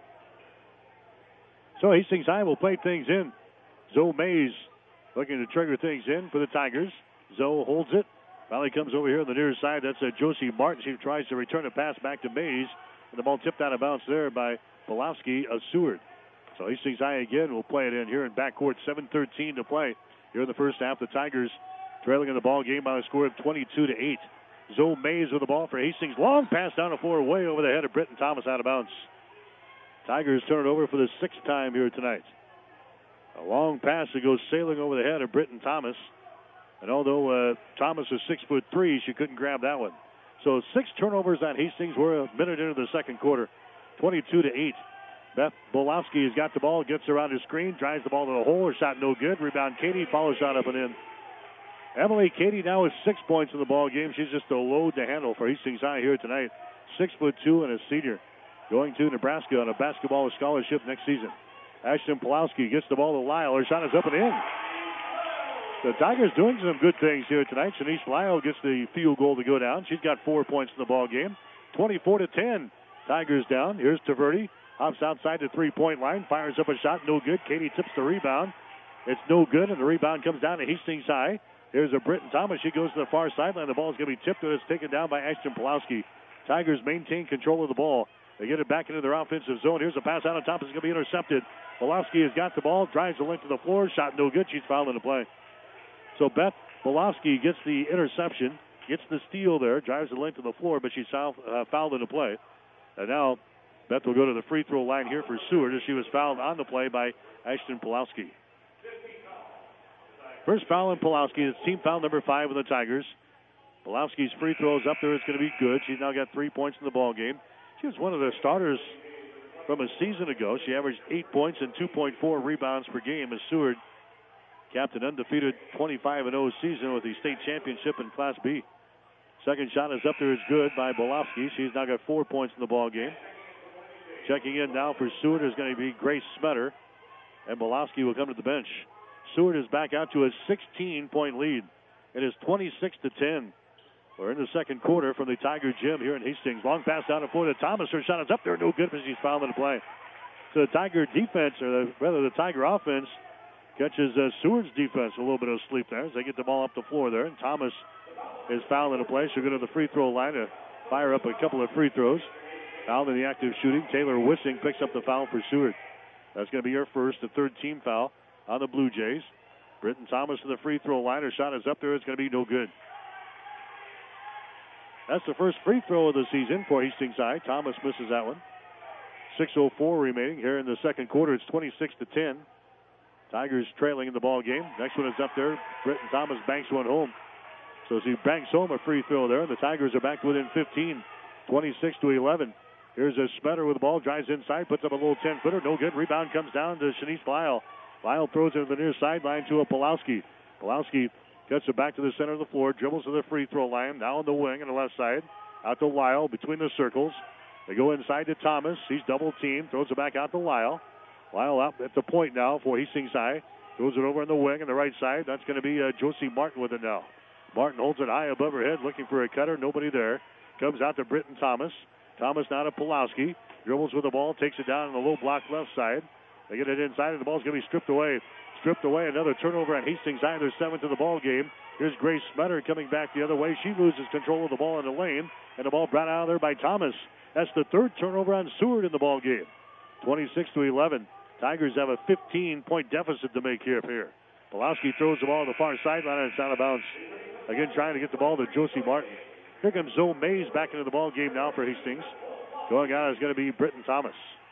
So Hastings High will play things in. Zoe Mays looking to trigger things in for the Tigers. Zoe holds it. Finally comes over here on the near side. That's Josie Martin. She tries to return a pass back to Mays. And the ball tipped out of bounds there by Pulowski of Seward. So Hastings High again will play it in here in backcourt. 7:13 to play here in the first half. The Tigers trailing in the ball game by a score of 22-8. Zoe Mays with the ball for Hastings. Long pass down the floor, way over the head of Britton Thomas, out of bounds. Tigers turn it over for the sixth time here tonight. A long pass that goes sailing over the head of Britton Thomas. And although Thomas is 6'3", she couldn't grab that one. So 6 turnovers on Hastings. We're a minute into the second quarter. 22-8. Beth Bolowski has got the ball, gets around his screen, drives the ball to the hole. Her shot no good. Rebound Katie, follow shot up and in. Emily Katie now with 6 points in the ball game. She's just a load to handle for Hastings High here tonight. 6'2" and a senior, going to Nebraska on a basketball scholarship next season. Ashton Pulowski gets the ball to Lyle. Her shot is up and in. The Tigers doing some good things here tonight. Shanice Lyle gets the field goal to go down. She's got 4 points in the ball game. 24-10. Tigers down. Here's Taverdi. Hops outside the three-point line. Fires up a shot. No good. Katie tips the rebound. It's no good, and the rebound comes down to Hastings High. Here's a Britton Thomas. She goes to the far sideline. The ball is going to be tipped, and it's taken down by Ashton Pulowski. Tigers maintain control of the ball. They get it back into their offensive zone. Here's a pass out on top. It's going to be intercepted. Pulowski has got the ball. Drives the length of the floor. Shot no good. She's fouled in the play. So Beth Pulowski gets the interception. Gets the steal there. Drives the length of the floor, but she's fouled in the play. And now Beth will go to the free throw line here for Seward as she was fouled on the play by Ashton Pulowski. First foul on Pulowski. It's team foul number 5 of the Tigers. Pulowski's free throw is up there. It's going to be good. She's now got 3 points in the ball game. She was one of the starters from a season ago. She averaged 8 points and 2.4 rebounds per game as Seward capped an undefeated 25-0 season with the state championship in Class B. Second shot is up there. It's good by Pulowski. She's now got 4 points in the ball game. Checking in now for Seward is going to be Grace Smetter, and Pulowski will come to the bench. Seward is back out to a 16-point lead. It is 26-10. We're in the second quarter from the Tiger Gym here in Hastings. Long pass down the floor to Thomas. Her shot is up there. No good, but she's fouled in the play. So the Tiger defense, or the Tiger offense, catches Seward's defense a little bit of sleep there as they get the ball up the floor there. And Thomas is fouled in the play. She'll go to the free throw line to fire up a couple of free throws. Fouled in the active shooting. Taylor Wissing picks up the foul for Seward. That's going to be her first, the third team foul on the Blue Jays. Britton Thomas to the free throw line. Her shot is up there. It's going to be no good. That's the first free throw of the season for Hastings High. Thomas misses that one. 6:04 remaining here in the second quarter. It's 26-10. Tigers trailing in the ball game. Next one is up there. Britton Thomas banks one home. So she banks home a free throw there. The Tigers are back within 15, 26-11. Here's a Smetter with the ball. Drives inside. Puts up a little 10-footer. No good. Rebound comes down to Shanice Lyle. Lyle throws it to the near sideline to a Pulowski. Pulowski gets it back to the center of the floor. Dribbles to the free throw line. Now on the wing on the left side. Out to Lyle between the circles. They go inside to Thomas. He's double teamed. Throws it back out to Lyle. Lyle out at the point now for Hastings High. Throws it over on the wing on the right side. That's going to be Josie Martin with it now. Martin holds it high above her head looking for a cutter. Nobody there. Comes out to Britton Thomas. Thomas now to Pulowski. Dribbles with the ball. Takes it down on the low block left side. They get it inside, and the ball's going to be stripped away. Stripped away. Another turnover at Hastings High. Their seventh of the ball game. Here's Grace Smetter coming back the other way. She loses control of the ball in the lane, and the ball brought out of there by Thomas. That's the third turnover on Seward in the ball game. 26-11. Tigers have a 15-point deficit to make here. Pulowski throws the ball to the far sideline, and it's out of bounds. Again, trying to get the ball to Josie Martin. Here comes Zoe Mays back into the ball game now for Hastings. Going out is going to be Britton Thomas.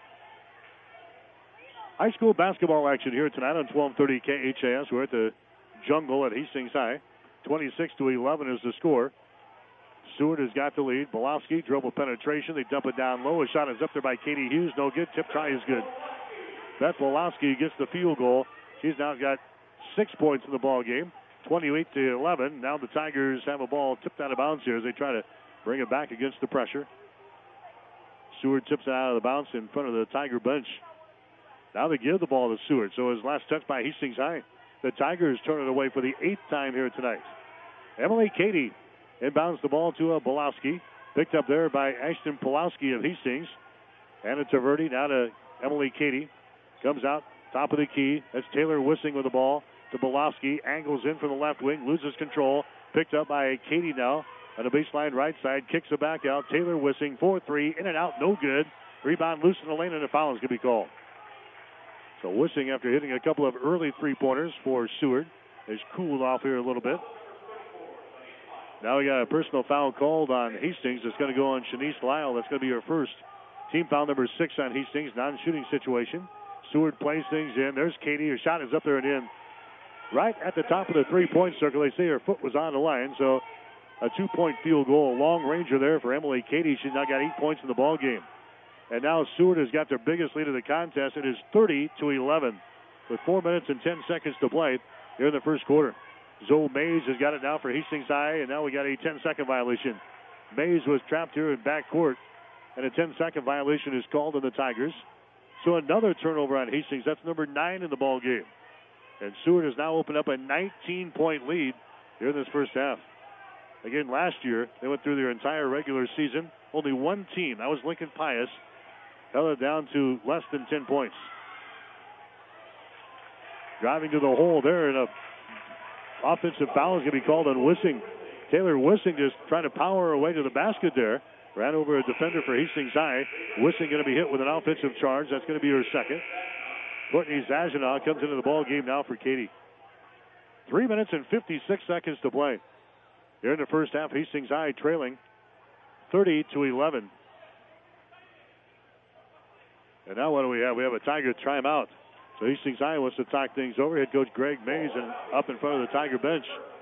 High school basketball action here tonight on 1230 KHAS. We're at the Jungle at Hastings High. 26-11 is the score. Seward has got the lead. Pulowski dribble penetration. They dump it down low. A shot is up there by Katie Hughes. No good. Tip try is good. Beth Pulowski gets the field goal. She's now got 6 points in the ball game. 28-11. Now the Tigers have a ball tipped out of bounds here as they try to bring it back against the pressure. Seward tips it out of the bounce in front of the Tiger bench. Now they give the ball to Seward. So his last touch by Hastings High. The Tigers turn it away for the 8th time here tonight. Emily Katie inbounds the ball to Pulowski. Picked up there by Ashton Pulowski of Hastings. Anna Taverdi now to Emily Katie. Comes out top of the key. That's Taylor Wissing with the ball to Pulowski. Angles in from the left wing. Loses control. Picked up by Katie now on the baseline right side. Kicks it back out. Taylor Wissing 4-3. In and out. No good. Rebound loose in the lane, and a foul is going to be called. So Wissing, after hitting a couple of early three-pointers for Seward, has cooled off here a little bit. Now we got a personal foul called on Hastings. It's going to go on Shanice Lyle. That's going to be her first. Team foul number 6 on Hastings. Non-shooting situation. Seward plays things in. There's Katie. Her shot is up there and in. Right at the top of the three-point circle. They say her foot was on the line. So a 2-point field goal. A long ranger there for Emily Katie. She's now got 8 points in the ball game. And now Seward has got their biggest lead of the contest. It is 30-11 with 4 minutes and 10 seconds to play here in the first quarter. Zoe Mays has got it now for Hastings High, and now we got a 10-second violation. Mays was trapped here in backcourt, and a 10-second violation is called on the Tigers. So another turnover on Hastings. That's number 9 in the ball game. And Seward has now opened up a 19-point lead here in this first half. Again, last year, they went through their entire regular season. Only one team, that was Lincoln Pius, held it down to less than 10 points. Driving to the hole there, and a offensive foul is going to be called on Wissing. Taylor Wissing just trying to power her way to the basket there. Ran over a defender for Hastings High. Wissing going to be hit with an offensive charge. That's going to be her second. Courtney Zazina comes into the ball game now for Katy. 3 minutes and 56 seconds to play. Here in the first half, Hastings High trailing 30-11. And now what do we have? We have a Tiger timeout. So Hastings High wants to talk things over. Head coach Greg Mays and up in front of the Tiger bench.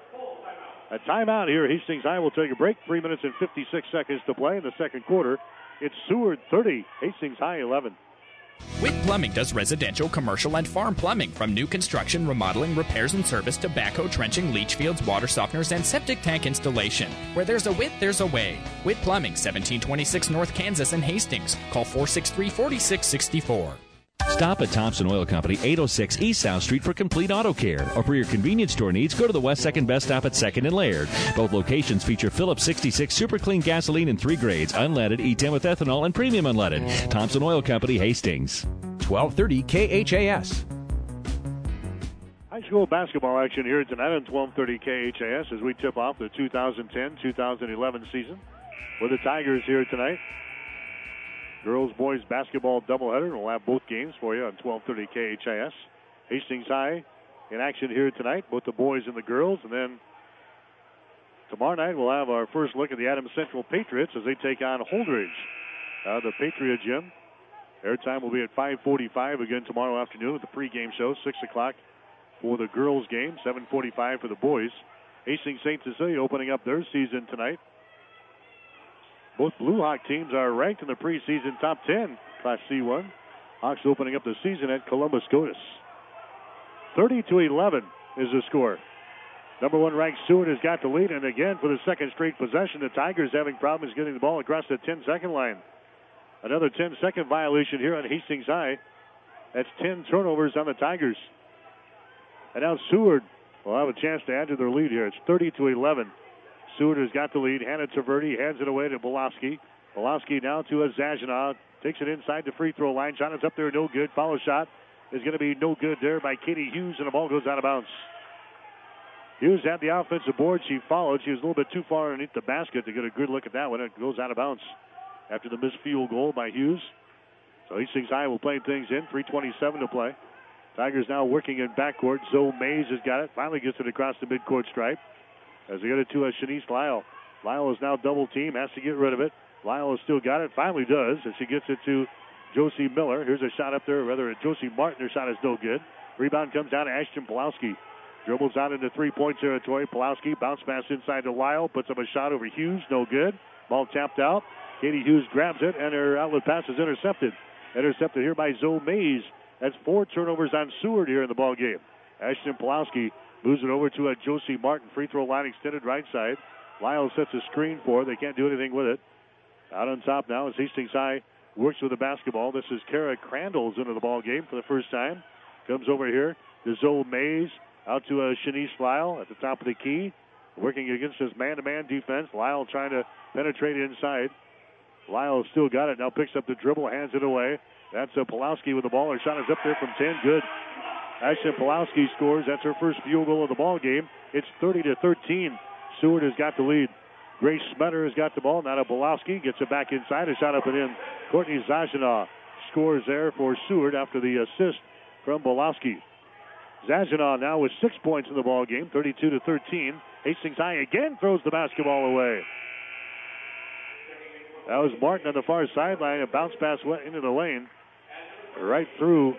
A timeout here. Hastings High will take a break. 3 minutes and 56 seconds to play in the second quarter. It's Seward 30, Hastings High 11. Witt Plumbing does residential, commercial, and farm plumbing, from new construction, remodeling, repairs and service to backhoe, trenching, leach fields, water softeners, and septic tank installation. Where there's a Witt, there's a way. Witt Plumbing, 1726 North Kansas and Hastings. Call 463-4664. Stop at Thompson Oil Company, 806 East South Street for complete auto care. Or for your convenience store needs, go to the West 2nd Best Stop at 2nd and Laird. Both locations feature Phillips 66 Super Clean gasoline in 3 grades, unleaded, E10 with ethanol, and premium unleaded. Thompson Oil Company, Hastings. 1230 KHAS. High school basketball action here tonight on 1230 KHAS as we tip off the 2010-2011 season with the Tigers here tonight. Girls-boys basketball doubleheader. We'll have both games for you on 1230 KHIS. Hastings High in action here tonight, both the boys and the girls. And then tomorrow night we'll have our first look at the Adams Central Patriots as they take on Holdridge. The Patriot Gym. Airtime will be at 5:45 again tomorrow afternoon with the pregame show, 6 o'clock for the girls' game, 7:45 for the boys. Hastings St. Cecilia opening up their season tonight. Both Blue Hawk teams are ranked in the preseason top 10, Class C1. Hawks opening up the season at Columbus Scotus. 30-11 is the score. Number 1 ranked Seward has got the lead, and again for the second straight possession, the Tigers having problems getting the ball across the 10-second line. Another 10-second violation here on Hastings High. That's 10 turnovers on the Tigers. And now Seward will have a chance to add to their lead here. It's 30-11. Seward has got the lead. Hannah Taverdi hands it away to Belowski. Belowski now to Zazina. Takes it inside the free throw line. Shot is up there, no good. Follow shot is going to be no good there by Katie Hughes, and the ball goes out of bounds. Hughes had the offensive board. She followed. She was a little bit too far underneath the basket to get a good look at that one. It goes out of bounds after the missed field goal by Hughes. So Hastings High will play things in. 3:27 to play. Tigers now working in backcourt. Zoe Mays has got it. Finally gets it across the midcourt stripe. As they get it to Shanice Lyle. Lyle is now double team, has to get rid of it. Lyle has still got it, finally does, as she gets it to Josie Miller. Here's a shot up there, rather Josie Martin. Her shot is no good. Rebound comes down to Ashton Pulowski. Dribbles out into three-point territory. Pulowski bounce pass inside to Lyle, puts up a shot over Hughes, no good. Ball tapped out. Katie Hughes grabs it, and her outlet pass is intercepted. Intercepted here by Zoe Mays. That's 4 turnovers on Seward here in the ball game. Ashton Pulowski moves it over to a Josie Martin. Free throw line extended right side. Lyle sets a screen for her. They can't do anything with it. Out on top now is Hastings High works with the basketball. This is Kara Crandall's into the ball game for the first time. Comes over here to Zoe Mays. Out to Shanice Lyle at the top of the key. Working against this man-to-man defense. Lyle trying to penetrate inside. Lyle still got it. Now picks up the dribble, hands it away. That's Pulowski with the ball. Her shot is up there from 10. Good. Ashton Pulowski scores. That's her first field goal of the ball game. It's 30-13. Seward has got the lead. Grace Smetter has got the ball. Now to Pulowski. Gets it back inside. A shot up and in. Courtney Zazina scores there for Seward after the assist from Pulowski. Zazina now with 6 points in the ball game. 32-13. Hastings High again throws the basketball away. That was Martin on the far sideline. A bounce pass went into the lane. Right through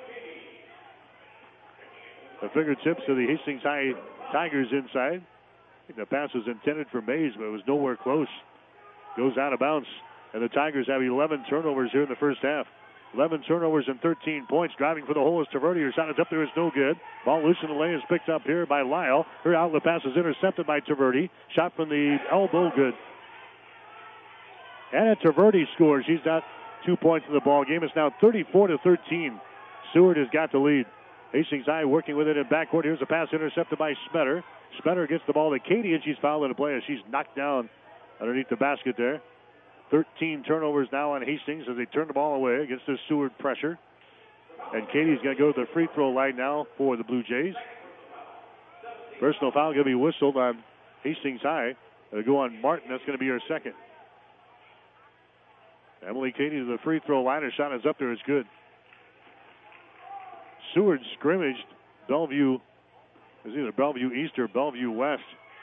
the fingertips of the Hastings High Tigers inside. I think the pass was intended for Mays, but it was nowhere close. Goes out of bounds. And the Tigers have 11 turnovers here in the first half. 11 turnovers and 13 points. Driving for the hole is Taverdi. Her shot is up there. It's no good. Ball loose in the lane is picked up here by Lyle. Her outlet pass is intercepted by Taverdi. Shot from the elbow, good. Anna Taverdi scores. She's got 2 points in the ball game. It's now 34-13. Seward has got the lead. Hastings High working with it in backcourt. Here's a pass intercepted by Smetter. Smetter gets the ball to Katie, and she's fouled in the play as she's knocked down underneath the basket there. 13 turnovers now on Hastings as they turn the ball away against the Seward pressure. And Katie's going to go to the free throw line now for the Blue Jays. Personal foul going to be whistled on Hastings High. It'll go on Martin. That's going to be her second. Emily Katie to the free throw line. Her shot is up there. It's good. Seward scrimmaged Bellevue. It was either Bellevue East or Bellevue West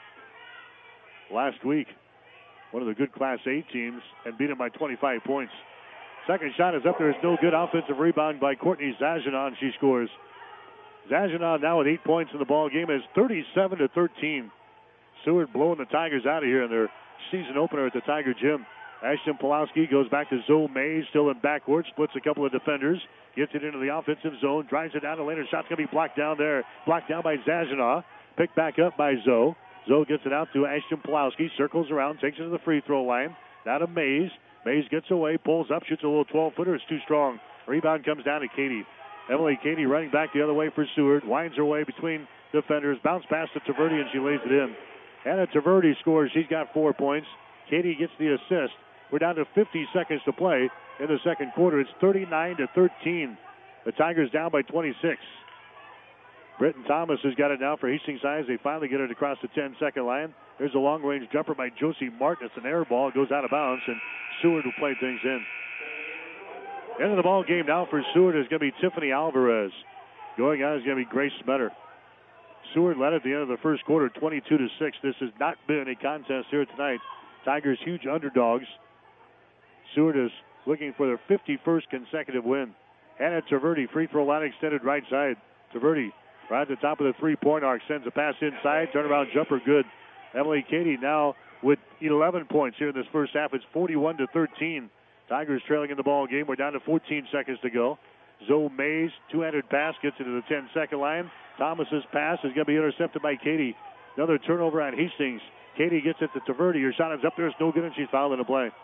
last week. One of the good Class A teams, and beat them by 25 points. Second shot is up there. It's no good. Offensive rebound by Courtney Zajanon. She scores. Zajanon now with 8 points in the ball game. Is 37-13. Seward blowing the Tigers out of here in their season opener at the Tiger Gym. Ashton Pulowski goes back to Zoe Mays, still in backcourt, splits a couple of defenders, gets it into the offensive zone, drives it down the lane. Her shot's going to be blocked down there. Blocked down by Zajanon. Picked back up by Zoe. Zoe gets it out to Ashton Pulowski, circles around, takes it to the free throw line. Now to Mays. Mays gets away, pulls up, shoots a little 12-footer. It's too strong. Rebound comes down to Katie. Emily Katie running back the other way for Seward. Winds her way between defenders. Bounce pass to Taverdi, and she lays it in. Anna Taverdi scores. She's got 4 points. Katie gets the assist. We're down to 50 seconds to play in the second quarter. It's 39-13. The Tigers down by 26. Britton Thomas has got it now for Hastings High as they finally get it across the 10-second line. There's a long-range jumper by Josie Martin. It's an air ball. It goes out of bounds, and Seward will play things in. End of the ball game now for Seward is going to be Tiffany Alvarez. Going out is going to be Grace Smetter. Seward led at the end of the first quarter, 22-6. This has not been a contest here tonight. Tigers huge underdogs. Seward is looking for their 51st consecutive win. Hannah Taverdi, free throw line extended right side. Taverdi right at the top of the three-point arc, sends a pass inside, turnaround jumper good. Emily Katie now with 11 points here in this first half. It's 41-13. Tigers trailing in the ball game. We're down to 14 seconds to go. Zoe Mays, two-handed pass, gets into the 10-second line. Thomas's pass is going to be intercepted by Katie. Another turnover on Hastings. Katie gets it to Taverdi. Her shot is up there. It's no good, and she's fouled in the play.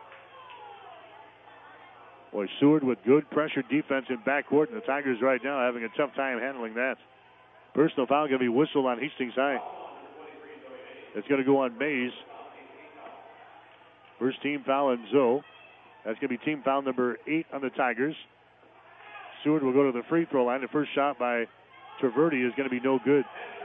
Boy, Seward with good pressure defense in backcourt, and the Tigers right now having a tough time handling that. Personal foul going to be whistled on Hastings High. It's going to go on Mays. First team foul on Zoe. That's going to be team foul number 8 on the Tigers. Seward will go to the free throw line. The first shot by Taverdi is going to be no good.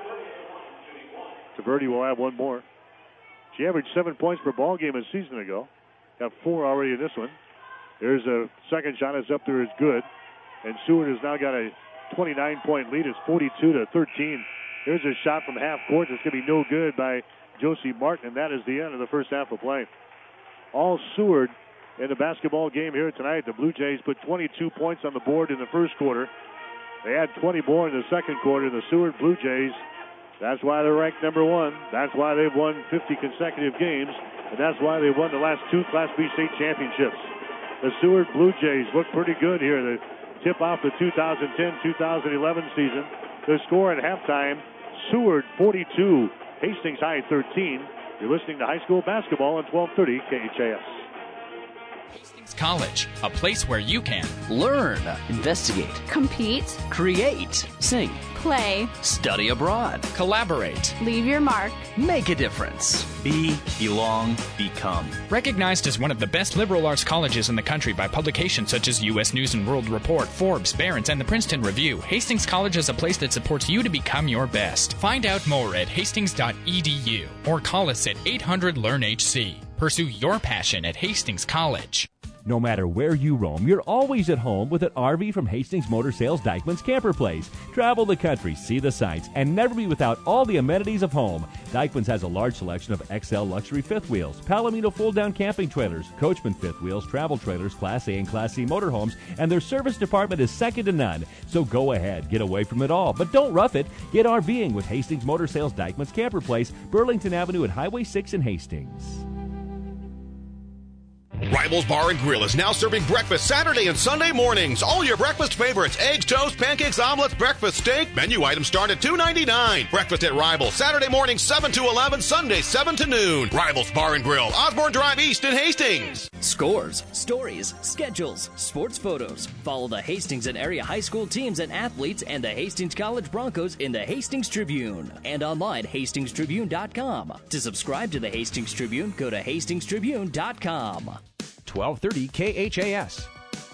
Taverdi will have one more. She averaged 7 points per ball game a season ago. Got 4 already in this one. There's a second shot that's up there is good. And Seward has now got a 29-point lead. It's 42-13. There's a shot from half court that's going to be no good by Josie Martin, and that is the end of the first half of play. All Seward in the basketball game here tonight. The Blue Jays put 22 points on the board in the first quarter. They had 20 more in the second quarter. The Seward Blue Jays, that's why they're ranked number 1. That's why they've won 50 consecutive games, and that's why they've won the last 2 Class B state championships. The Seward Blue Jays look pretty good here. They tip off the 2010-2011 season. The score at halftime, Seward 42, Hastings High 13. You're listening to high school basketball on 1230 KHAS. Hastings College, a place where you can learn, investigate, compete, create, sing, play, study abroad, collaborate, leave your mark, make a difference, be, belong, become. Recognized as one of the best liberal arts colleges in the country by publications such as U.S. News & World Report, Forbes, Barron's, and the Princeton Review, Hastings College is a place that supports you to become your best. Find out more at hastings.edu or call us at 800-LEARN-HC. Pursue your passion at Hastings College. No matter where you roam, you're always at home with an RV from Hastings Motor Sales Dykeman's Camper Place. Travel the country, see the sights, and never be without all the amenities of home. Dykeman's has a large selection of XL luxury fifth wheels, Palomino fold-down camping trailers, Coachman fifth wheels, travel trailers, Class A and Class C motorhomes, and their service department is second to none. So go ahead, get away from it all, but don't rough it. Get RVing with Hastings Motor Sales Dykeman's Camper Place, Burlington Avenue at Highway 6 in Hastings. Rivals Bar and Grill is now serving breakfast Saturday and Sunday mornings. All your breakfast favorites, eggs, toast, pancakes, omelets, breakfast steak. Menu items start at $2.99. Breakfast at Rivals, Saturday morning 7 to 11, Sunday 7 to noon. Rivals Bar and Grill, Osborne Drive East in Hastings. Scores, stories, schedules, sports photos. Follow the Hastings and area high school teams and athletes and the Hastings College Broncos in the Hastings Tribune. And online, hastingstribune.com. To subscribe to the Hastings Tribune, go to hastingstribune.com. 1230 KHAS.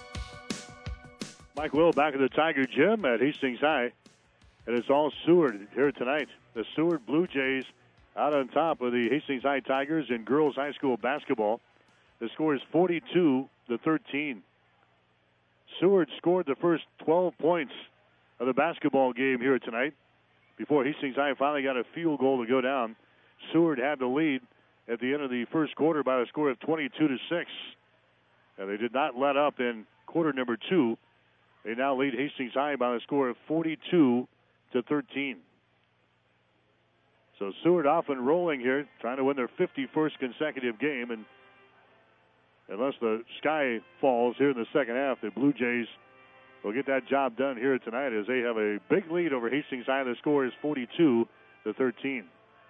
Mike Will back at the Tiger Gym at Hastings High. And it's all Seward here tonight. The Seward Blue Jays out on top of the Hastings High Tigers in girls high school basketball. The score is 42-13. Seward scored the first 12 points of the basketball game here tonight before Hastings High finally got a field goal to go down. Seward had the lead at the end of the first quarter by a score of 22-6. And they did not let up in quarter number 2. They now lead Hastings High by a score of 42-13. So Seward off and rolling here, trying to win their 51st consecutive game. And unless the sky falls here in the second half, the Blue Jays will get that job done here tonight as they have a big lead over Hastings High. The score is 42-13.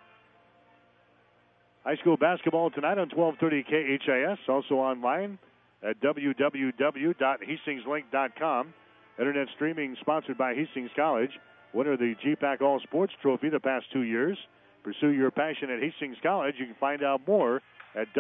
High school basketball tonight on 1230 KHAS, also online at www.hastingslink.com. Internet streaming sponsored by Hastings College. Winner of the GPAC All Sports Trophy the past 2 years. Pursue your passion at Hastings College. You can find out more at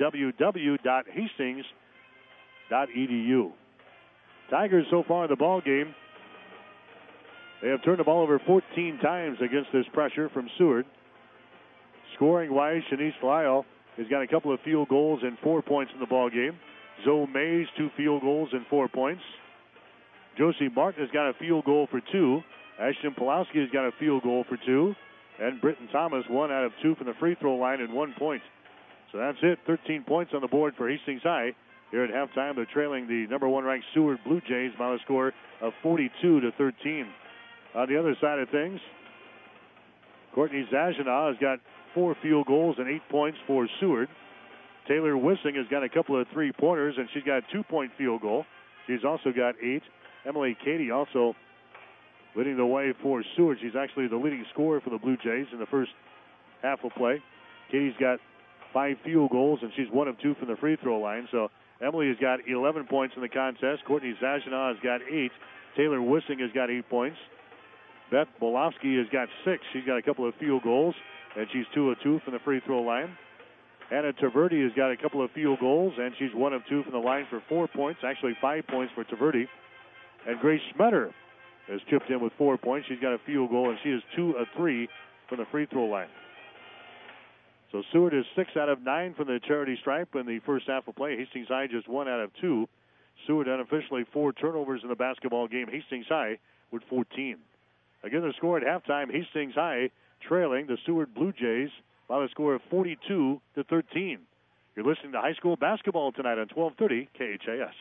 www.hastings.edu. Tigers so far in the ball game, they have turned the ball over 14 times against this pressure from Seward. Scoring-wise, Shanice Lyle has got a couple of field goals and 4 points in the ball game. Zoe Mays, 2 field goals and 4 points. Josie Martin has got a field goal for 2. Ashton Pulowski has got a field goal for 2. And Britton Thomas, 1 out of 2 from the free throw line and 1 point. So that's it. 13 points on the board for Hastings High. Here at halftime, they're trailing the number 1 ranked Seward Blue Jays by a score of 42-13. On the other side of things, Courtney Zazina has got 4 field goals and 8 points for Seward. Taylor Wissing has got a couple of 3-pointers, and she's got a 2-point field goal. She's also got 8. Emily Cady also leading the way for Seward. She's actually the leading scorer for the Blue Jays in the first half of play. Cady's got 5 field goals, and she's 1 of 2 from the free throw line. So Emily has got 11 points in the contest. Courtney Zazina has got 8. Taylor Wissing has got 8 points. Beth Bolofsky has got 6. She's got a couple of field goals, and she's 2 of 2 from the free throw line. Anna Taverdi has got a couple of field goals, and she's 1 of 2 from the line for 4 points. Actually, 5 points for Taverdi. And Grace Schmetter has chipped in with 4 points. She's got a field goal, and she is 2 of 3 from the free throw line. So Seward is 6 out of 9 from the charity stripe in the first half of play. Hastings High just 1 out of 2. Seward unofficially 4 turnovers in the basketball game. Hastings High with 14. Again, the score at halftime, Hastings High trailing the Seward Blue Jays by the score of 42-13. You're listening to high school basketball tonight on 1230 KHAS.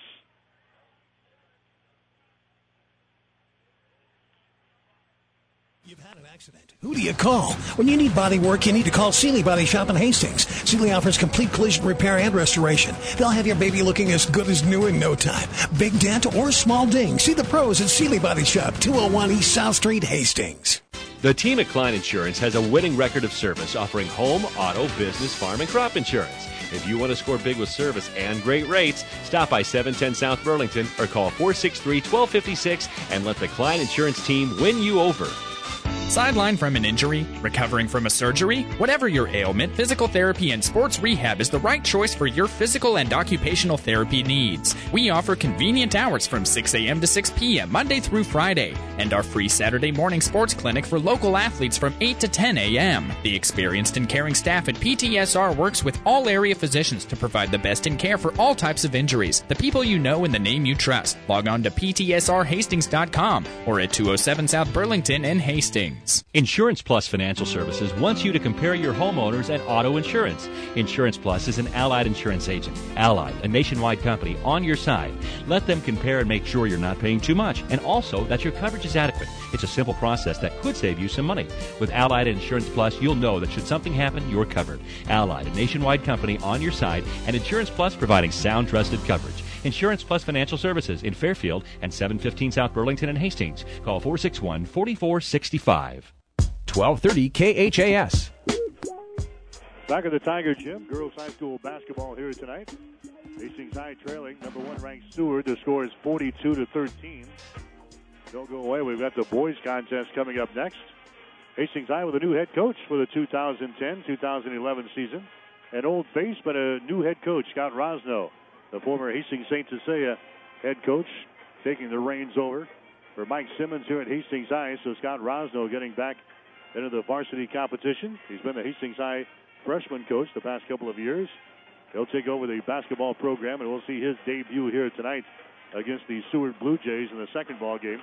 You've had an accident. Who do you call? When you need body work, you need to call Seeley Body Shop in Hastings. Seeley offers complete collision repair and restoration. They'll have your baby looking as good as new in no time. Big dent or small ding. See the pros at Seeley Body Shop, 201 East South Street, Hastings. The team at Klein Insurance has a winning record of service, offering home, auto, business, farm, and crop insurance. If you want to score big with service and great rates, stop by 710 South Burlington or call 463-1256 and let the Klein Insurance team win you over. Sidelined from an injury? Recovering from a surgery? Whatever your ailment, physical therapy and sports rehab is the right choice for your physical and occupational therapy needs. We offer convenient hours from 6 a.m. to 6 p.m. Monday through Friday, and our free Saturday morning sports clinic for local athletes from 8 to 10 a.m. The experienced and caring staff at PTSR works with all area physicians to provide the best in care for all types of injuries. The people you know and the name you trust. Log on to ptsrhastings.com or at 207 South Burlington in Hastings. Hastings. Insurance Plus Financial Services wants you to compare your homeowners and auto insurance. Insurance Plus is an Allied insurance agent. Allied, a nationwide company, on your side. Let them compare and make sure you're not paying too much, and also that your coverage is adequate. It's a simple process that could save you some money. With Allied Insurance Plus, you'll know that should something happen, you're covered. Allied, a nationwide company on your side, and Insurance Plus providing sound, trusted coverage. Insurance Plus Financial Services in Fairfield and 715 South Burlington and Hastings. Call 461-4465. 1230 KHAS. Back at the Tiger Gym, girls high school basketball here tonight. Hastings High trailing number 1 ranked Seward. The score is 42-13. Don't go away. We've got the boys contest coming up next. Hastings High with a new head coach for the 2010-2011 season. An old face, but a new head coach, Scott Rosno, the former Hastings St. Cecilia head coach, taking the reins over for Mike Simmons here at Hastings High. So Scott Rosno getting back into the varsity competition. He's been the Hastings High freshman coach the past couple of years. He'll take over the basketball program, and we'll see his debut here tonight against the Seward Blue Jays in the second ball game.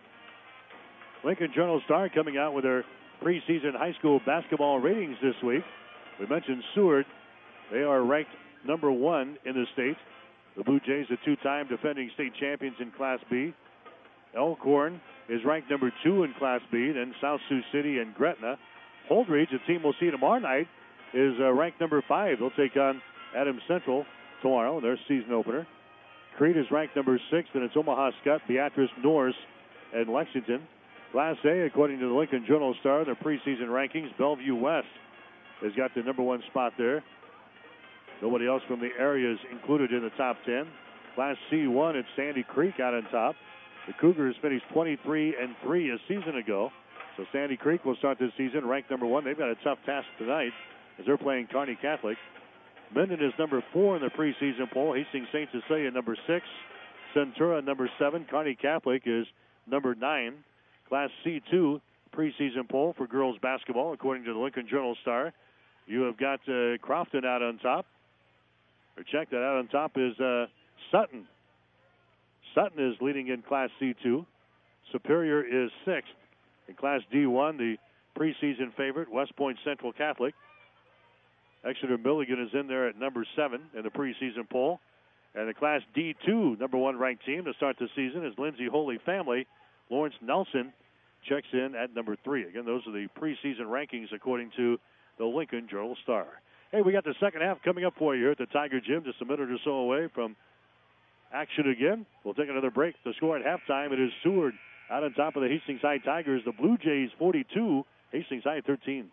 Lincoln Journal-Star coming out with their preseason high school basketball ratings this week. We mentioned Seward. They are ranked number 1 in the state. The Blue Jays, the 2-time defending state champions in Class B. Elkhorn is ranked number 2 in Class B. Then South Sioux City and Gretna. Holdridge, the team we'll see tomorrow night, is ranked number 5. They'll take on Adams Central tomorrow, their season opener. Crete is ranked number 6. Then it's Omaha Skutt, Beatrice, Norris, and Lexington. Class A, according to the Lincoln Journal-Star, their preseason rankings, Bellevue West has got the number 1 spot there. Nobody else from the area is included in the top 10. Class C1, it's Sandy Creek out on top. The Cougars finished 23-3 a season ago. So Sandy Creek will start this season ranked number 1. They've got a tough task tonight as they're playing Kearney Catholic. Minden is number 4 in the preseason poll. Hastings St. Cecilia number 6. Centura number 7. Kearney Catholic is number 9. Class C2 preseason poll for girls basketball, according to the Lincoln Journal-Star. You have got Crofton out on top. Or check that out on top is Sutton. Sutton is leading in Class C2. Superior is 6th. In Class D1, the preseason favorite, West Point Central Catholic. Exeter Milligan is in there at number 7 in the preseason poll. And the Class D2 number 1 ranked team to start the season is Lindsay Holy Family. Lawrence Nelson checks in at number 3. Again, those are the preseason rankings according to the Lincoln Journal-Star. Hey, we got the second half coming up for you here at the Tiger Gym, just a minute or so away from action again. We'll take another break. The score at halftime, it is Seward out on top of the Hastings High Tigers. The Blue Jays 42, Hastings High 13.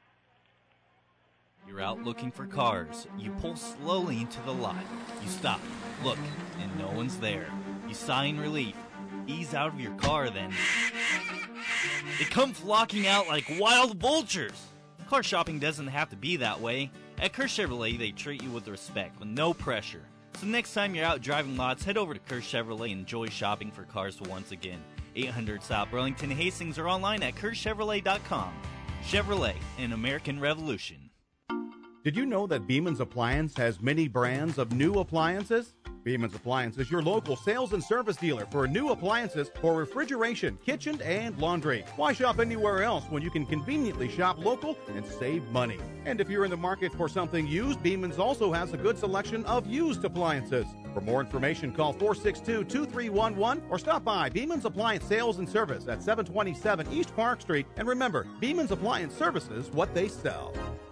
You're out looking for cars. You pull slowly into the lot. You stop, look, and no one's there. You sigh in relief. Ease out of your car, then they come flocking out like wild vultures. Car shopping doesn't have to be that way. At Kerr Chevrolet, they treat you with respect, with no pressure. So next time you're out driving lots, head over to Kerr Chevrolet and enjoy shopping for cars once again. 800 South Burlington, Hastings, or online at KerrChevrolet.com. Chevrolet, an American Revolution. Did you know that Beeman's Appliance has many brands of new appliances? Beeman's Appliance is your local sales and service dealer for new appliances for refrigeration, kitchen, and laundry. Why shop anywhere else when you can conveniently shop local and save money? And if you're in the market for something used, Beeman's also has a good selection of used appliances. For more information, call 462-2311 or stop by Beeman's Appliance Sales and Service at 727 East Park Street. And remember, Beeman's Appliance Services, what they sell.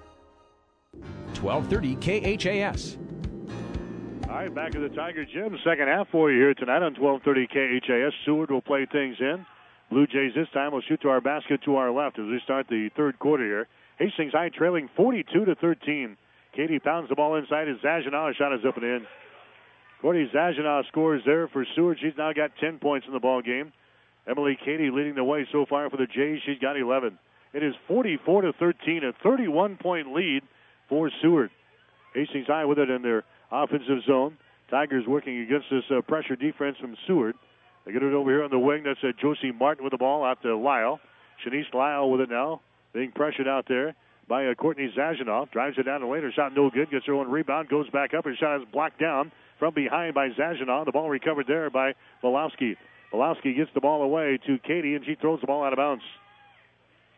1230 KHAS. All right, back at the Tiger Gym. Second half for you here tonight on 1230 KHAS. Seward will play things in. Blue Jays this time will shoot to our basket to our left as we start the third quarter here. Hastings High trailing 42-13. Katie pounds the ball inside as Zajanah shot is up and in. Courtney Zajanah scores there for Seward. She's now got 10 points in the ball game. Emily Katie leading the way so far for the Jays. She's got 11. It is 44-13, a 31-point lead for Seward. Hastings High with it in their offensive zone. Tigers working against this pressure defense from Seward. They get it over here on the wing. That's Josie Martin with the ball out to Lyle. Shanice Lyle with it now, being pressured out there by Courtney Zajanah. Drives it down the lane. Her shot no good. Gets her own rebound. Goes back up. Her shot is blocked down from behind by Zajanah. The ball recovered there by Walowski. Walowski gets the ball away to Katie, and she throws the ball out of bounds.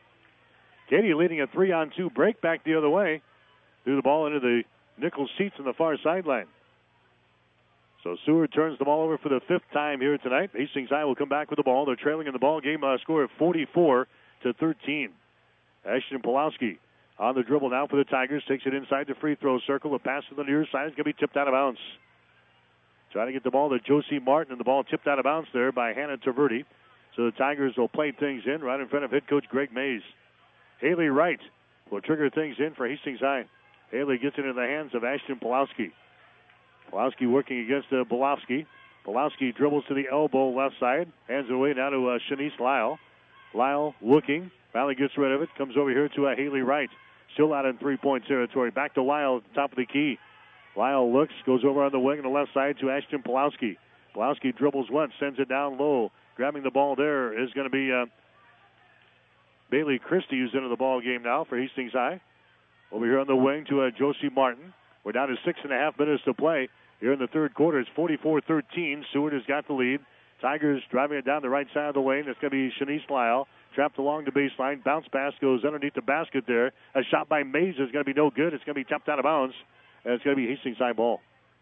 Katie leading a 3-on-2 break back the other way. Threw the ball into the nickel seats on the far sideline. So Seward turns the ball over for the 5th time here tonight. Hastings High will come back with the ball. They're trailing in the ball game score of 44-13. Ashton Pulowski on the dribble now for the Tigers. Takes it inside the free throw circle. A pass to the near side is going to be tipped out of bounds. Trying to get the ball to Josie Martin, and the ball tipped out of bounds there by Hannah Taverdi. So the Tigers will play things in right in front of head coach Greg Mays. Haley Wright will trigger things in for Hastings High. Haley gets it in the hands of Ashton Pulowski. Pulowski working against Bolowski. Bolowski dribbles to the elbow left side. Hands it away now to Shanice Lyle. Lyle looking. Finally gets rid of it. Comes over here to Haley Wright. Still out in three-point territory. Back to Lyle at the top of the key. Lyle looks, goes over on the wing on the left side to Ashton Pulowski. Pulowski dribbles once, sends it down low. Grabbing the ball there is going to be Bailey Christie, who's into the ball game now for Hastings High. Over here on the wing to Josie Martin. We're down to 6.5 minutes to play here in the third quarter. It's 44-13. Seward has got the lead. Tigers driving it down the right side of the lane. It's going to be Shanice Lyle. Trapped along the baseline. Bounce pass goes underneath the basket there. A shot by Mays is going to be no good. It's going to be tapped out of bounds. And it's going to be Hastings High ball.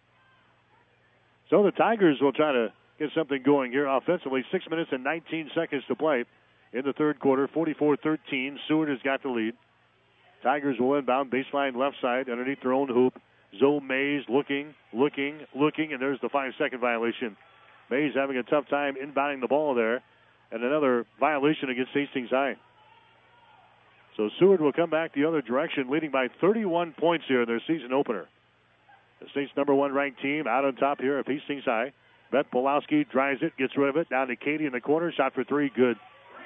So the Tigers will try to get something going here offensively. 6 minutes and 19 seconds to play in the third quarter. 44-13. Seward has got the lead. Tigers will inbound baseline left side underneath their own hoop. Zoe Mays looking, and there's the 5-second violation. Mays having a tough time inbounding the ball there, and another violation against Hastings High. So Seward will come back the other direction, leading by 31 points here in their season opener. The state's number 1 ranked team out on top here at Hastings High. Beth Pulowski drives it, gets rid of it, down to Katie in the corner, shot for 3, good.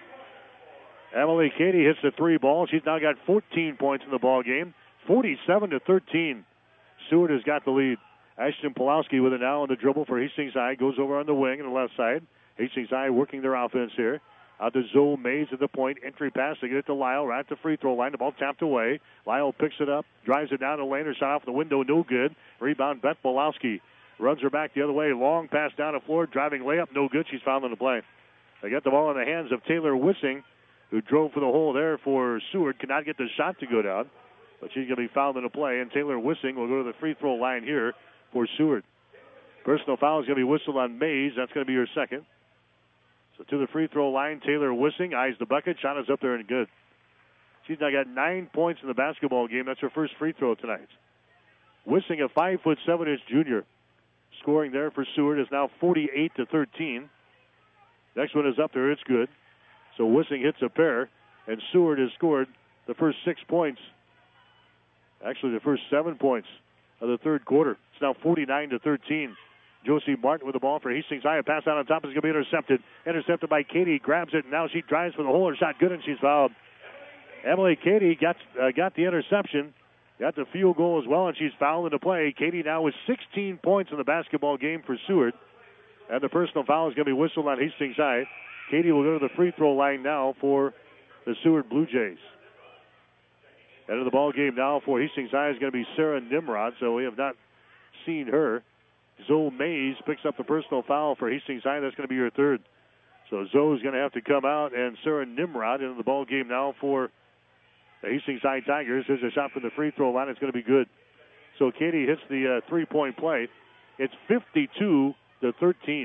Emily Katie hits the 3 ball. She's now got 14 points in the ball game, 47-13. Seward has got the lead. Ashton Pulowski with it now on the dribble for Hastings High. Goes over on the wing on the left side. Hastings High working their offense here. Out to Zoe Mays at the point. Entry pass to get it to Lyle right at the free throw line. The ball tapped away. Lyle picks it up, drives it down the lane. Her shot off the window, no good. Rebound, Beth Pulowski. Runs her back the other way. Long pass down the floor. Driving layup, no good. She's fouled on the play. They got the ball in the hands of Taylor Wissing, who drove for the hole there for Seward. Could not get the shot to go down, but she's going to be fouled in the play, and Taylor Wissing will go to the free throw line here for Seward. Personal foul is going to be whistled on Mays. That's going to be her second. So to the free throw line, Taylor Wissing eyes the bucket. Shot is up there and good. She's now got 9 points in the basketball game. That's her first free throw tonight. Wissing, a 5'7" junior. Scoring there for Seward is now 48-13. Next one is up there. It's good. So Wissing hits a pair, and Seward has scored the first 6 points. Actually, the first 7 points of the third quarter. It's now 49-13. Josie Martin with the ball for Hastings High. A pass out on top is going to be intercepted. Intercepted by Katie. Grabs it, and now she drives for the hole. Her shot good, and she's fouled. Emily Katie got the interception. Got the field goal as well, and she's fouled into play. Katie now with 16 points in the basketball game for Seward. And the personal foul is going to be whistled on Hastings High. Katie will go to the free throw line now for the Seward Blue Jays. End of the ball game now for Hastings High is going to be Sarah Nimrod, so we have not seen her. Zoe Mays picks up the personal foul for Hastings High. That's going to be her third. So Zoe's going to have to come out, and Sarah Nimrod into the ball game now for the Hastings High Tigers. There's a shot from the free throw line. It's going to be good. So Katie hits the three-point play. It's 52-13.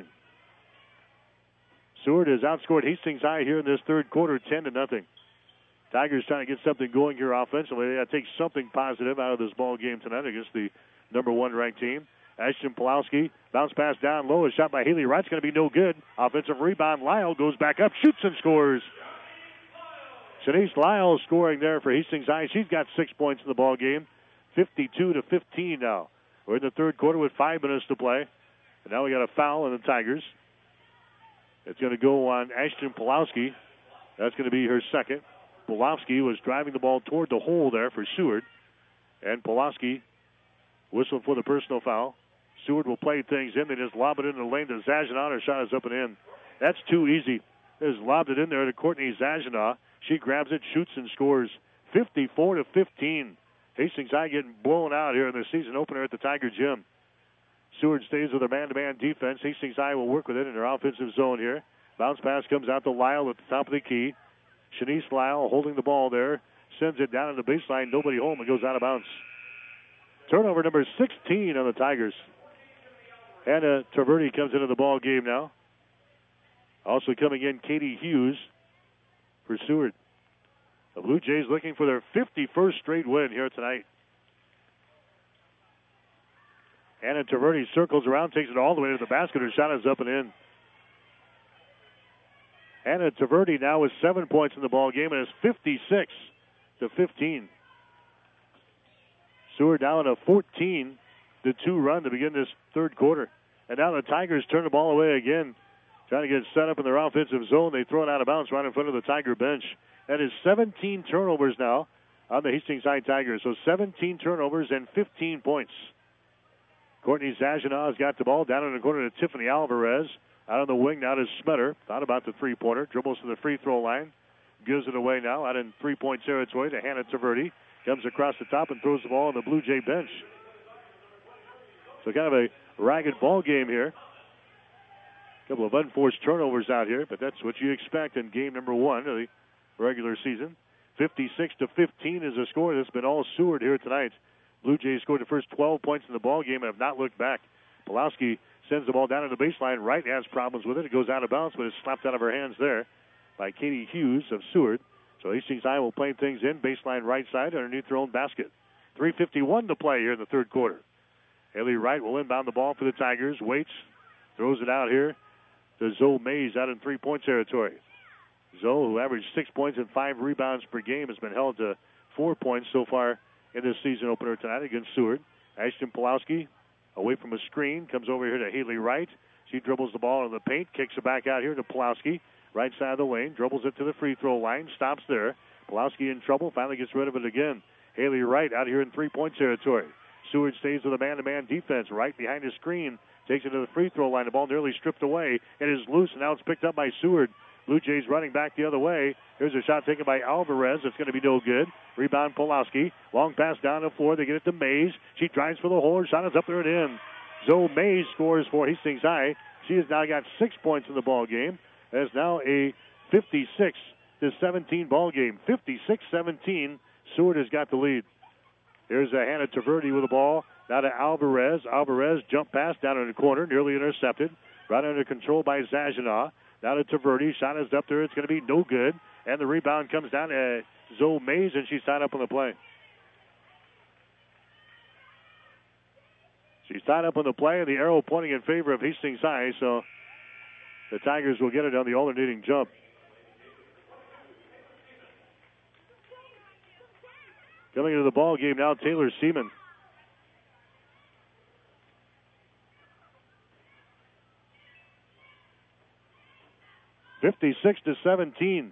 Seward has outscored Hastings High here in this third quarter, 10-0. Tigers trying to get something going here offensively. They got to take something positive out of this ball game tonight against the number 1 ranked team. Ashton Pulowski, bounce pass down low. A shot by Haley Wright's going to be no good. Offensive rebound. Lyle goes back up, shoots and scores. Shanice Lyle scoring there for Hastings High. She's got 6 points in the ball game. 52-15 now. We're in the third quarter with 5 minutes to play. And now we got a foul on the Tigers. It's going to go on Ashton Pulowski. That's going to be her second. Pulowski was driving the ball toward the hole there for Seward. And Pulowski whistled for the personal foul. Seward will play things in. They just lob it into the lane to Zaginaw. Her shot is up and in. That's too easy. They just lobbed it in there to Courtney Zaginaw. She grabs it, shoots, and scores 54-15. Hastings High getting blown out here in the season opener at the Tiger Gym. Seward stays with her man-to-man defense. Hastings High will work with it in their offensive zone here. Bounce pass comes out to Lyle at the top of the key. Shanice Lyle holding the ball there. sends it down to the baseline. Nobody home. It goes out of bounds. Turnover number 16 on the Tigers. Hannah Taverdi comes into the ball game now. Also coming in, Katie Hughes for Seward. The Blue Jays looking for their 51st straight win here tonight. Hannah Taverdi circles around, takes it all the way to the basket. Her shot is up and in. Hannah Taverdi now with 7 points in the ball game, and it's 56-15. Seward now in a 14-2 run to begin this third quarter. And now the Tigers turn the ball away again. Trying to get set up in their offensive zone. They throw it out of bounds right in front of the Tiger bench. That is 17 turnovers now on the Hastings High Tigers. So 17 turnovers and 15 points. Courtney Zaginaw has got the ball down in the corner to Tiffany Alvarez. Out on the wing now to Smetter. Thought about the three-pointer. Dribbles to the free throw line. Gives it away now out in three-point territory to Hannah Taverdi. Comes across the top and throws the ball on the Blue Jay bench. So kind of a ragged ball game here. A couple of unforced turnovers out here, but that's what you expect in game number 1 of the regular season. 56-15 is the score. That's been all Seward here tonight. Blue Jays scored the first 12 points in the ball game and have not looked back. Pulowski sends the ball down to the baseline. Wright has problems with it. It goes out of bounds, but it's slapped out of her hands there by Katie Hughes of Seward. So Hastings High will play things in. Baseline right side underneath their own basket. 3:51 to play here in the third quarter. Haley Wright will inbound the ball for the Tigers. Waits, throws it out here to Zoe Mays out in three-point territory. Zoe, who averaged 6 points and 5 rebounds per game, has been held to 4 points so far in this season opener tonight against Seward. Ashton Pulowski, away from a screen, comes over here to Haley Wright. She dribbles the ball in the paint, kicks it back out here to Pulowski. Right side of the lane, dribbles it to the free throw line, stops there. Pulowski in trouble, finally gets rid of it again. Haley Wright out here in three-point territory. Seward stays with a man-to-man defense right behind his screen. Takes it to the free throw line. The ball nearly stripped away. It is loose, and now it's picked up by Seward. Blue Jays running back the other way. Here's a shot taken by Alvarez. It's going to be no good. Rebound Pulowski. Long pass down the floor. They get it to Mays. She drives for the hole. Her shot is up there and in. Zoe Mays scores for Hastings High. She has now got 6 points in the ball game. It's now a 56-17 ball game. 56-17. Seward has got the lead. Here's Hannah Taverdi with the ball. Now to Alvarez. Alvarez jump pass down in the corner, nearly intercepted. Right under control by Zaginaw. Now to Taverdi. Shot is up there. It's going to be no good. And the rebound comes down to Zoe Mays, and she's tied up on the play. She's tied up on the play, and the arrow pointing in favor of Hastings High, so the Tigers will get it on the alternating jump. Coming into the ball game now, Taylor Seaman. (56-17).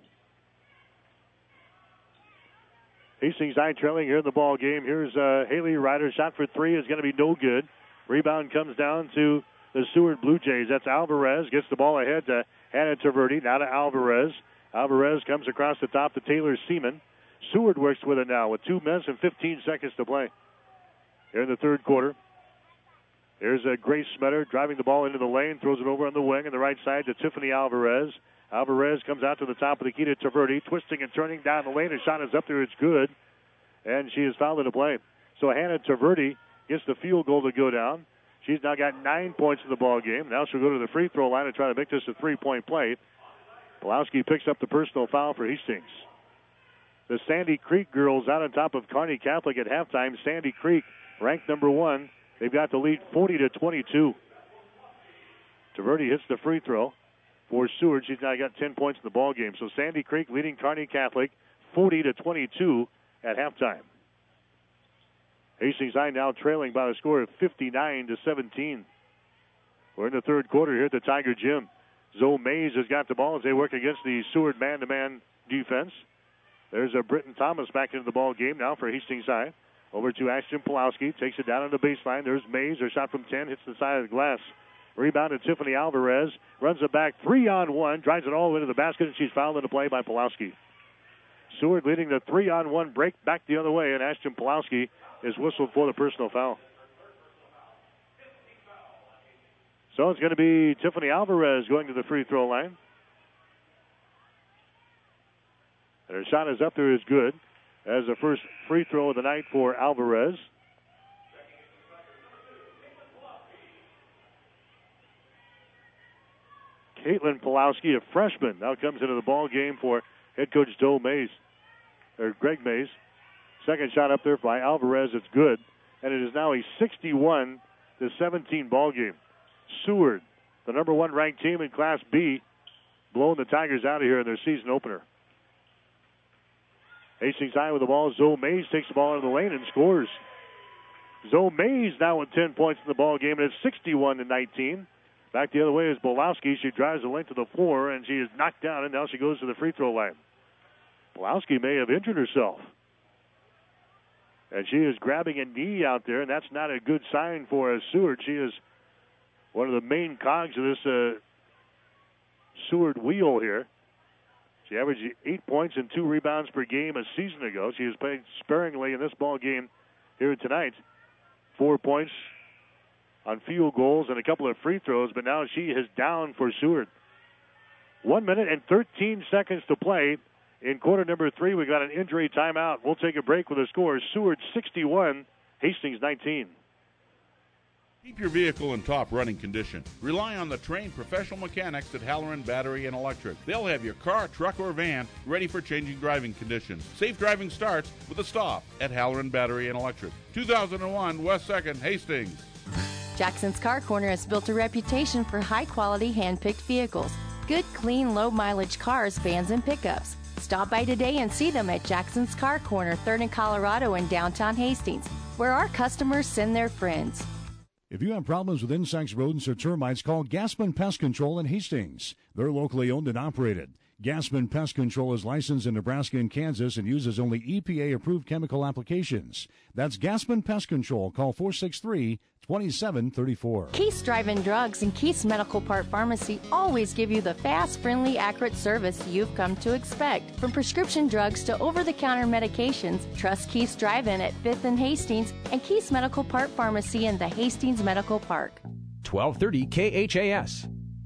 Hastings High trailing here in the ball game. Here's Haley Ryder. Shot for three is going to be no good. Rebound comes down to the Seward Blue Jays. That's Alvarez. Gets the ball ahead to Hannah Taverdi. Now to Alvarez. Alvarez comes across the top to Taylor Seaman. Seward works with it now with 2 minutes and 15 seconds to play here in the third quarter. There's Grace Smetter driving the ball into the lane. Throws it over on the wing on the right side to Tiffany Alvarez. Alvarez comes out to the top of the key to Taverdi. Twisting and turning down the lane. Her shot is up there. It's good. And she is fouled into play. So Hannah Taverdi gets the field goal to go down. She's now got 9 points in the ball game. Now she'll go to the free throw line and try to make this a three-point play. Pulowski picks up the personal foul for Hastings. The Sandy Creek girls out on top of Kearney Catholic at halftime. Sandy Creek ranked number 1. They've got the lead 40-22. Taverdi hits the free throw for Seward. She's now got 10 points in the ball game. So Sandy Creek leading Kearney Catholic 40-22 at halftime. Hastings High now trailing by a score of 59-17. We're in the third quarter here at the Tiger Gym. Zoe Mays has got the ball as they work against the Seward man-to-man defense. There's a Britton Thomas back into the ball game now for Hastings High. Over to Ashton Pulowski. Takes it down on the baseline. There's Mays. Her shot from 10 hits the side of the glass. Rebound to Tiffany Alvarez. Runs it back 3-on-1. Drives it all the way to the basket, and she's fouled into play by Pulowski. Seward leading the 3-on-1 break back the other way, and Ashton Pulowski is whistled for the personal foul. So it's going to be Tiffany Alvarez going to the free throw line. And her shot is up there, is good. as the first free throw of the night for Alvarez. Caitlin Pulowski, a freshman, now comes into the ball game for head coach Greg Mays. Second shot up there by Alvarez. It's good. And it is now a 61-17 ball game. Seward, the number one ranked team in Class B, blowing the Tigers out of here in their season opener. Hastings High with the ball. Zoe Mays takes the ball into the lane and scores. Zoe Mays now with 10 points in the ball game, and it's 61-19. Back the other way is Bolowski. She drives the length of the floor, and she is knocked down, and now she goes to the free throw line. Bolowski may have injured herself. And she is grabbing a knee out there, and that's not a good sign for Seward. She is one of the main cogs of this Seward wheel here. She averaged 8 points and 2 rebounds per game a season ago. She has played sparingly in this ball game here tonight. 4 points on field goals and a couple of free throws, but now she is down for Seward. 1 minute and 13 seconds to play. In quarter number 3, we got an injury timeout. We'll take a break with the score. Seward 61, Hastings 19. Keep your vehicle in top running condition. Rely on the trained professional mechanics at Halloran Battery and Electric. They'll have your car, truck, or van ready for changing driving conditions. Safe driving starts with a stop at Halloran Battery and Electric. 2001 West 2nd, Hastings. Jackson's Car Corner has built a reputation for high-quality hand-picked vehicles. Good, clean, low-mileage cars, vans, and pickups. Stop by today and see them at Jackson's Car Corner, 3rd and Colorado in downtown Hastings, where our customers send their friends. If you have problems with insects, rodents, or termites, call Gaspin Pest Control in Hastings. They're locally owned and operated. Gaspin Pest Control is licensed in Nebraska and Kansas and uses only EPA-approved chemical applications. That's Gaspin Pest Control. Call 463-2734. Keith's Drive-In Drugs and Keith's Medical Part Pharmacy always give you the fast, friendly, accurate service you've come to expect. From prescription drugs to over-the-counter medications, trust Keith's Drive-In at 5th and Hastings and Keith's Medical Part Pharmacy in the Hastings Medical Park. 1230 KHAS.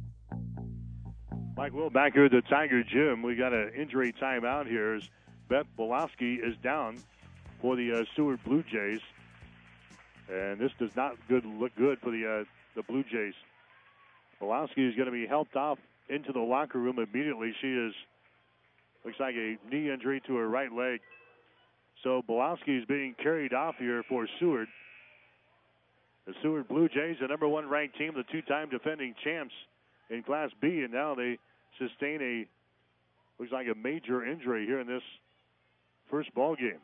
Mike Will back here at the Tiger Gym. We got an injury timeout here as Beth Bolowski is down for the Seward Blue Jays. And this does not look good for the Blue Jays. Bolowski is going to be helped off into the locker room immediately. She looks like a knee injury to her right leg. So Bolowski is being carried off here for Seward. The Seward Blue Jays, the number one ranked team, the two-time defending champs in Class B, and now they sustain looks like a major injury here in this first ball game.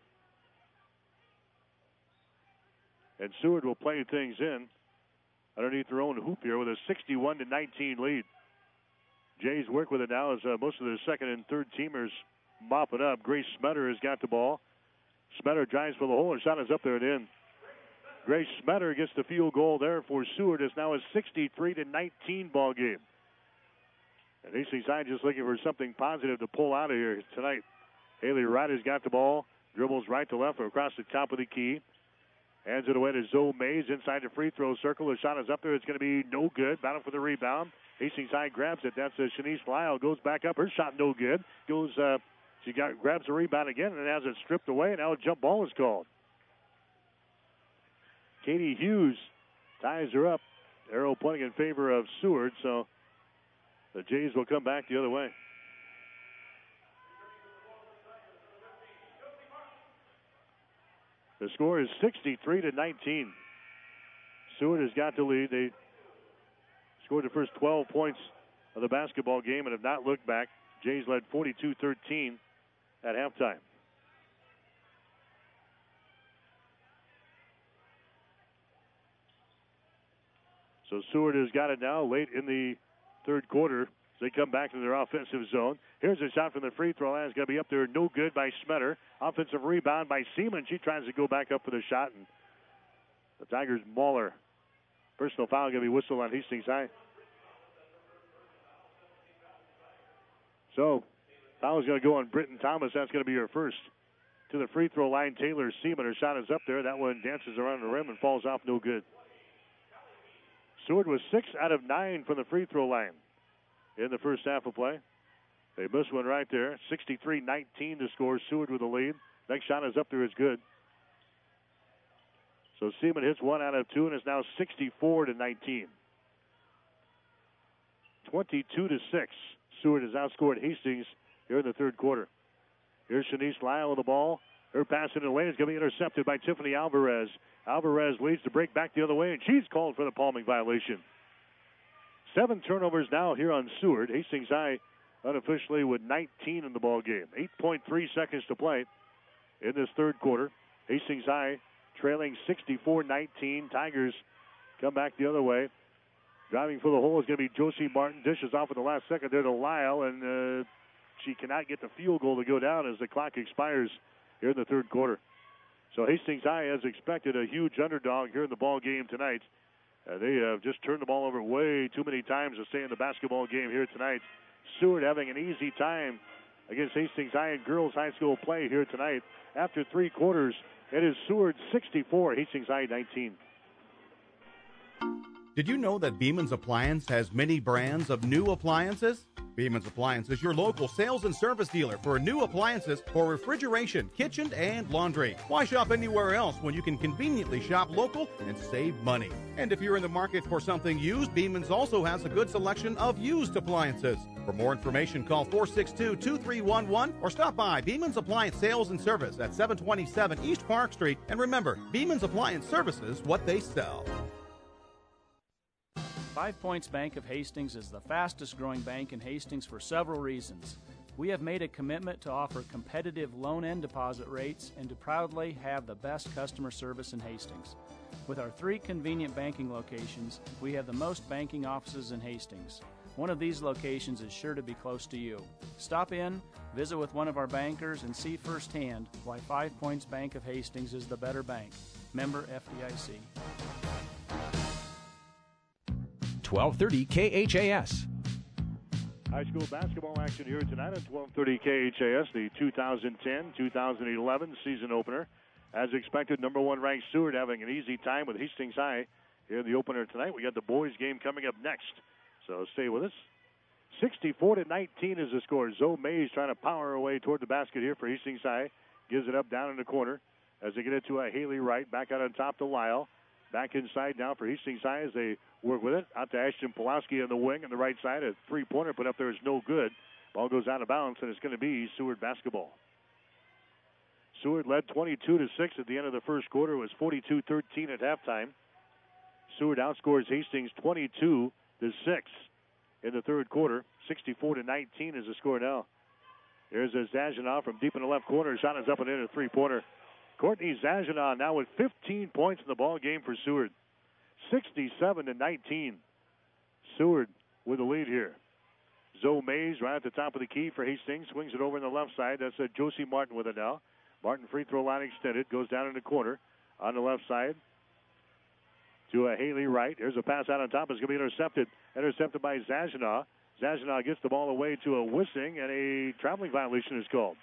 And Seward will play things in underneath their own hoop here with a 61-19 lead. Jays work with it now as most of the second and third teamers mop it up. Grace Smetter has got the ball. Smetter drives for the hole, and shot is up there and in. Grace Smetter gets the field goal there for Seward. It's now a 63-19 ball game. And Hastings High just looking for something positive to pull out of here tonight. Haley Wright has got the ball, dribbles right to left across the top of the key. Hands it away to Zoe Mays inside the free throw circle. The shot is up there. It's going to be no good. Battle for the rebound. Hastings High grabs it. That's Shanice Lyle. Goes back up. Her shot no good. Grabs the rebound again and has it stripped away. And now a jump ball is called. Katie Hughes ties her up. Arrow pointing in favor of Seward, so the Jays will come back the other way. The score is 63-19. Seward has got the lead. They scored the first 12 points of the basketball game and have not looked back. Jays led 42-13 at halftime. So Seward has got it now late in the third quarter as they come back to their offensive zone. Here's a shot from the free throw line. It's going to be up there. No good by Smetter. Offensive rebound by Seaman. She tries to go back up for the shot, and the Tigers maul her. Personal foul going to be whistled on Hastings High. So foul is going to go on Britton Thomas. That's going to be her first. To the free throw line, Taylor Seaman. Her shot is up there. That one dances around the rim and falls off. No good. Seward was 6 out of 9 from the free throw line in the first half of play. They missed one right there. 63-19 to score. Seward with the lead. Next shot is up there, is good. So Seaman hits 1 out of 2 and is now 64-19. 22-6. Seward has outscored Hastings here in the third quarter. Here's Shanice Lyle with the ball. Her pass into the lane is going to be intercepted by Tiffany Alvarez. Alvarez leads the break back the other way, and she's called for the palming violation. 7 turnovers now here on Seward. Hastings High unofficially with 19 in the ball game. 8.3 seconds to play in this third quarter. Hastings High trailing 64-19. Tigers come back the other way. Driving for the hole is going to be Josie Martin. Dishes off at the last second there to Lyle, and she cannot get the field goal to go down as the clock expires here in the third quarter. So Hastings High, as expected, a huge underdog here in the ball game tonight. They have just turned the ball over way too many times to stay in the basketball game here tonight. Seward having an easy time against Hastings High in girls high school play here tonight. After 3 quarters, it is Seward 64, Hastings High 19. Did you know that Beeman's Appliance has many brands of new appliances? Beeman's Appliance is your local sales and service dealer for new appliances for refrigeration, kitchen, and laundry. Why shop anywhere else when you can conveniently shop local and save money? And if you're in the market for something used, Beeman's also has a good selection of used appliances. For more information, call 462-2311 or stop by Beeman's Appliance Sales and Service at 727 East Park Street. And remember, Beeman's Appliance services what they sell. 5 Points Bank of Hastings is the fastest growing bank in Hastings for several reasons. We have made a commitment to offer competitive loan and deposit rates and to proudly have the best customer service in Hastings. With our 3 convenient banking locations, we have the most banking offices in Hastings. One of these locations is sure to be close to you. Stop in, visit with one of our bankers, and see firsthand why 5 Points Bank of Hastings is the better bank. Member FDIC. 1230 KHAS. High school basketball action here tonight at 1230 KHAS, the 2010-2011 season opener. As expected, number 1 ranked Seward having an easy time with Hastings High here in the opener tonight. We got the boys game coming up next, so stay with us. 64-19 is the score. Zoe Mays trying to power her way toward the basket here for Hastings High. Gives it up down in the corner as they get it to Haley Wright. Back out on top to Lyle. Back inside now for Hastings High as they work with it. Out to Ashton Pulaski on the wing on the right side. A 3-pointer put up there is no good. Ball goes out of bounds, and it's going to be Seward basketball. Seward led 22-6 at the end of the first quarter. It was 42-13 at halftime. Seward outscores Hastings 22-6 in the third quarter. 64-19 is the score now. Here's a Zazanov from deep in the left corner. Shot is up and in, a 3-pointer. Courtney Zazanov now with 15 points in the ball game for Seward. 67-19. Seward with the lead here. Zoe Mays right at the top of the key for Hastings. Swings it over on the left side. That's Josie Martin with it now. Martin free throw line extended. Goes down in the corner on the left side to Haley Wright. Here's a pass out on top. It's going to be intercepted. Intercepted by Zazanov. Zazanov gets the ball away to a Wissing, and a traveling violation is called.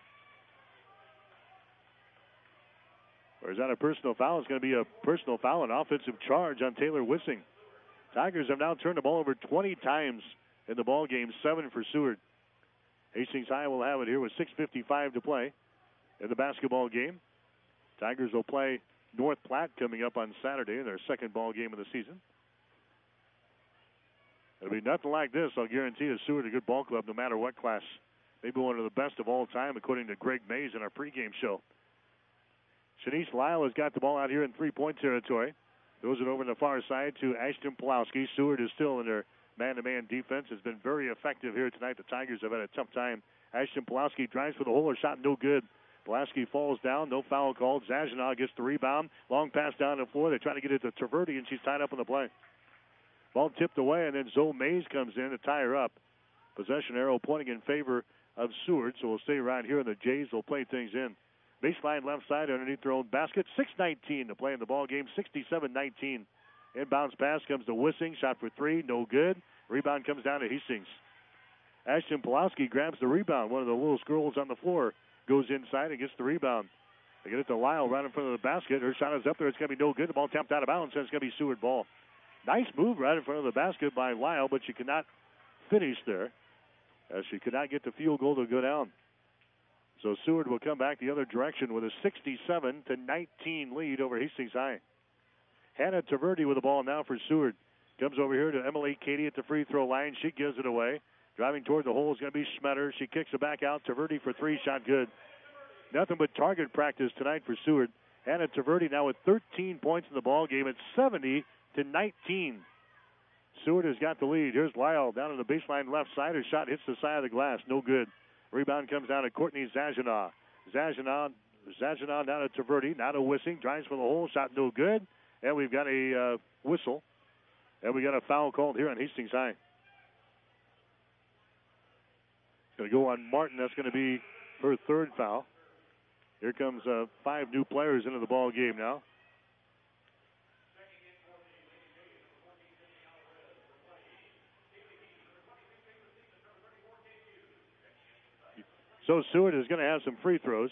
Or is that a personal foul? It's going to be a personal foul, an offensive charge on Taylor Wissing. Tigers have now turned the ball over 20 times in the ball game, 7 for Seward. Hastings High will have it here with 6:55 to play in the basketball game. Tigers will play North Platte coming up on Saturday in their second ball game of the season. It'll be nothing like this, I'll guarantee you. Seward a good ball club no matter what class. Maybe one of the best of all time, according to Greg Mays in our pregame show. Shanice Lyle has got the ball out here in 3-point territory. Throws it over to the far side to Ashton Pulowski. Seward is still in their man-to-man defense. Has been very effective here tonight. The Tigers have had a tough time. Ashton Pulowski drives for the hole. Her shot no good. Pulowski falls down. No foul called. Zazanov gets the rebound. Long pass down the floor. They try to get it to Traverti, and she's tied up on the play. Ball tipped away, and then Zoe Mays comes in to tie her up. Possession arrow pointing in favor of Seward, so we'll stay right here, and the Jays will play things in. Baseline left side underneath their own basket. 6:19 to play in the ball game. 67-19. Inbounds pass comes to Wissing. Shot for 3. No good. Rebound comes down to Hastings. Ashton Pulowski grabs the rebound. One of the littlest girls on the floor goes inside and gets the rebound. They get it to Lyle right in front of the basket. Her shot is up there. It's going to be no good. The ball tapped out of bounds, and it's going to be Seward ball. Nice move right in front of the basket by Lyle, but she could not finish there, as she could not get the field goal to go down. So Seward will come back the other direction with a 67-19 lead over Hastings High. Hannah Taverdi with the ball now for Seward. Comes over here to Emily Cady at the free throw line. She gives it away. Driving toward the hole is going to be Schmetter. She kicks it back out. Taverdi for three. Shot good. Nothing but target practice tonight for Seward. Hannah Taverdi now with 13 points in the ball game. It's 70-19. Seward has got the lead. Here's Lyle down on the baseline left side. Her shot hits the side of the glass. No good. Rebound comes down to Courtney Zaginaw. Zaginaw down to Taverdi. Now to Wissing. Drives for the hole. Shot no good. And we've got a whistle. And we got a foul called here on Hastings High. It's going to go on Martin. That's going to be her third foul. Here comes 5 new players into the ball game now. So Seward is going to have some free throws.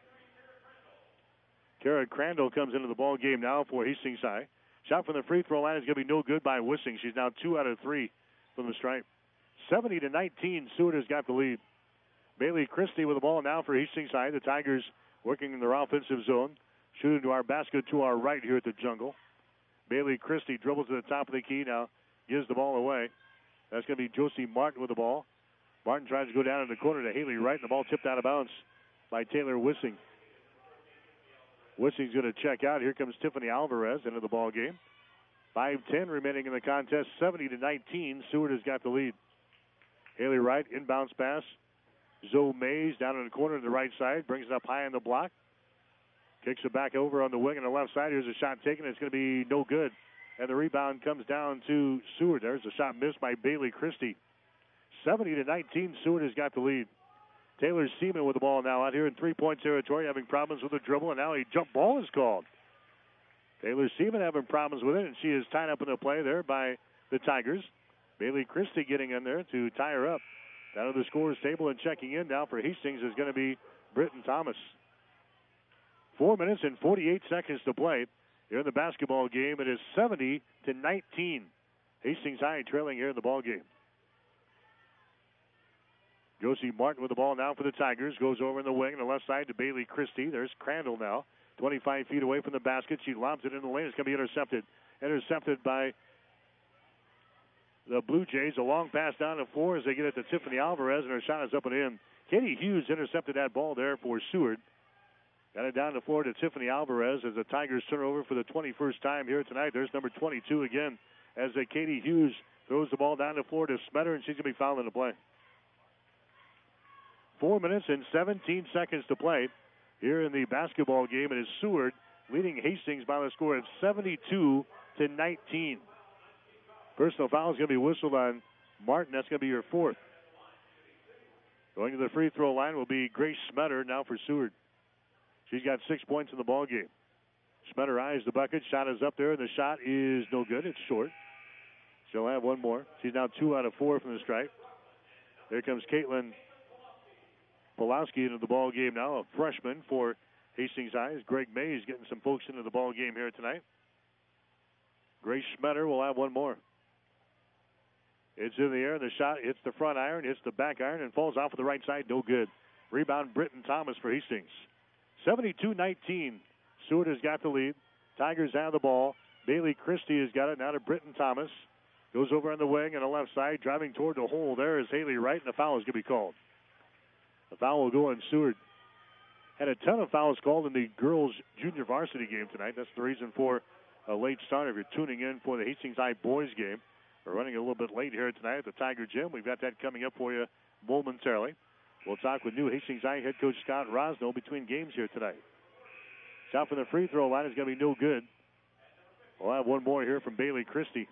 Kara Crandall comes into the ball game now for Hastings High. Shot from the free throw line is going to be no good by Wissing. She's now 2 out of 3 from the stripe. 70-19, Seward has got the lead. Bailey Christie with the ball now for Hastings High. The Tigers working in their offensive zone. Shooting to our basket to our right here at the Jungle. Bailey Christie dribbles to the top of the key now. Gives the ball away. That's going to be Josie Martin with the ball. Martin tries to go down in the corner to Haley Wright, and the ball tipped out of bounds by Taylor Wissing. Wissing's going to check out. Here comes Tiffany Alvarez into the ball game. 5:10 remaining in the contest. 70-19. Seward has got the lead. Haley Wright, inbounds pass. Zoe Mays down in the corner to the right side. Brings it up high on the block. Kicks it back over on the wing on the left side. Here's a shot taken. It's going to be no good. And the rebound comes down to Seward. There's a shot missed by Bailey Christie. 70-19, Seward has got the lead. Taylor Seaman with the ball now out here in three-point territory, having problems with the dribble, and now a jump ball is called. Taylor Seaman having problems with it, and she is tied up in the play there by the Tigers. Bailey Christie getting in there to tie her up. Down to the scorer's table and checking in now for Hastings is going to be Britton Thomas. 4 minutes and 48 seconds to play here in the basketball game. It is 70-19. Hastings High trailing here in the ball game. Josie Martin with the ball now for the Tigers. Goes over in the wing on the left side to Bailey Christie. There's Crandall now. 25 feet away from the basket. She lobs it in the lane. It's going to be intercepted. Intercepted by the Blue Jays. A long pass down the floor as they get it to Tiffany Alvarez, and her shot is up and in. Katie Hughes intercepted that ball there for Seward. Got it down the floor to Tiffany Alvarez as the Tigers turn over for the 21st time here tonight. There's number 22 again as Katie Hughes throws the ball down the floor to Smetter, and she's going to be fouled in the play. 4 minutes and 17 seconds to play here in the basketball game. It is Seward leading Hastings by the score of 72-19. Personal foul is going to be whistled on Martin. That's going to be your fourth. Going to the free throw line will be Grace Smetter now for Seward. She's got 6 points in the ball game. Smetter eyes the bucket. Shot is up there, and the shot is no good. It's short. She'll have one more. She's now 2 out of 4 from the stripe. There comes Caitlin Pulaski into the ball game now, a freshman for Hastings High. Greg Mays getting some folks into the ball game here tonight. Grace Smetter will have one more. It's in the air. The shot hits the front iron, hits the back iron, and falls off of the right side. No good. Rebound, Britton Thomas for Hastings. 72-19. Seward has got the lead. Tigers have the ball. Bailey Christie has got it now to Britton Thomas. Goes over on the wing on the left side. Driving toward the hole there is Haley Wright, and the foul is going to be called. The foul will go on Seward. Had a ton of fouls called in the girls' junior varsity game tonight. That's the reason for a late start if you're tuning in for the Hastings High boys game. We're running a little bit late here tonight at the Tiger Gym. We've got that coming up for you momentarily. We'll talk with new Hastings High head coach Scott Rosno between games here tonight. Shot from the free throw line is going to be no good. We'll have one more here from Bailey Christie.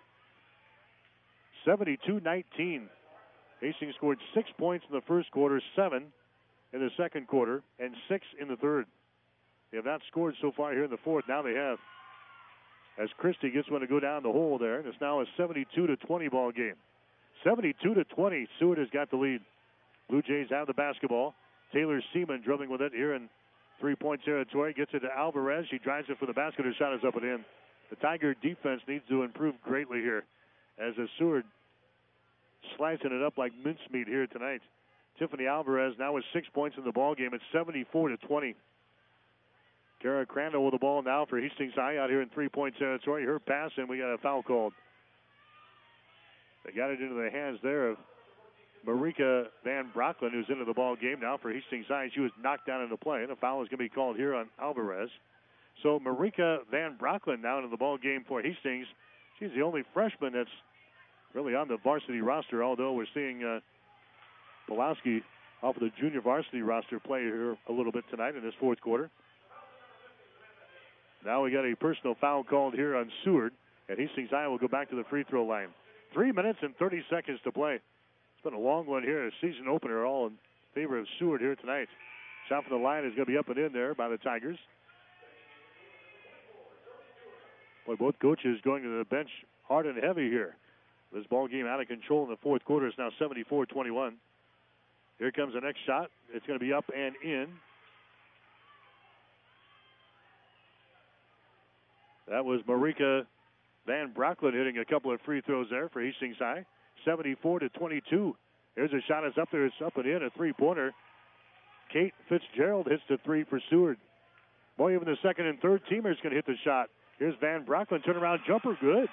72-19. Hastings scored 6 points in the first quarter, 7 in the second quarter, and 6 in the third. They have not scored so far here in the fourth. Now they have. As Christie gets one to go down the hole there, and it's now a 72-20 ball game. 72-20, Seward has got the lead. Blue Jays have the basketball. Taylor Seaman dribbling with it here in three-point territory. Gets it to Alvarez. She drives it for the basket. Her shot is up and in. The Tiger defense needs to improve greatly here as Seward slicing it up like mincemeat here tonight. Tiffany Alvarez now with 6 points in the ball game. It's 74-20. Kara Crandall with the ball now for Hastings High out here in three-point territory. Her pass, and we got a foul called. They got it into the hands there of Marika Van Brocklin, who's into the ball game now for Hastings High. She was knocked down into play, and a foul is going to be called here on Alvarez. So Marika Van Brocklin now into the ball game for Hastings. She's the only freshman that's really on the varsity roster, although we're seeing Pulaski off of the junior varsity roster play here a little bit tonight in this fourth quarter. Now we got a personal foul called here on Seward, and Hastings High will go back to the free throw line. 3 minutes and 30 seconds to play. It's been a long one here, a season opener, all in favor of Seward here tonight. Shot from the line is going to be up and in there by the Tigers. Boy, both coaches going to the bench hard and heavy here. This ball game out of control in the fourth quarter. Is now 74-21. Here comes the next shot. It's going to be up and in. That was Marika Van Brocklin hitting a couple of free throws there for Hastings High. 74-22. Here's a shot. It's up there. It's up and in. A three-pointer. Kate Fitzgerald hits the three for Seward. Boy, even the second and third teamers can hit the shot. Here's Van Brocklin. Turnaround jumper. Good.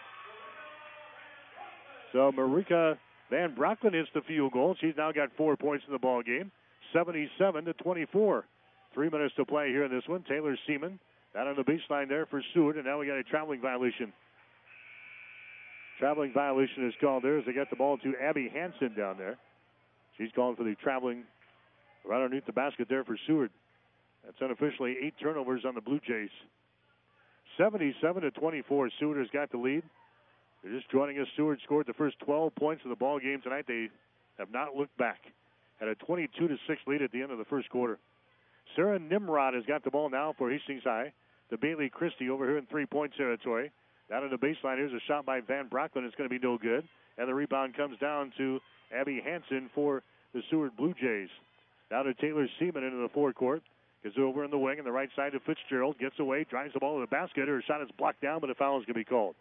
So Marika Van Brocklin hits the field goal. She's now got 4 points in the ball game. 77-24. 3 minutes to play here in this one. Taylor Seaman down on the baseline there for Seward, and now we got a traveling violation. Traveling violation is called there as they get the ball to Abby Hansen down there. She's called for the traveling right underneath the basket there for Seward. That's unofficially 8 turnovers on the Blue Jays. 77-24. Seward has got the lead. They're just joining us. Seward scored the first 12 points of the ball game tonight. They have not looked back. Had a 22-6 lead at the end of the first quarter. Sarah Nimrod has got the ball now for Hastings High. To Bailey Christie over here in three-point territory. Down in the baseline, here's a shot by Van Brocklin. It's going to be no good. And the rebound comes down to Abby Hansen for the Seward Blue Jays. Down to Taylor Seaman into the forecourt. Gets over in the wing on the right side to Fitzgerald. Gets away, drives the ball to the basket. Her shot is blocked down, but a foul is going to be called.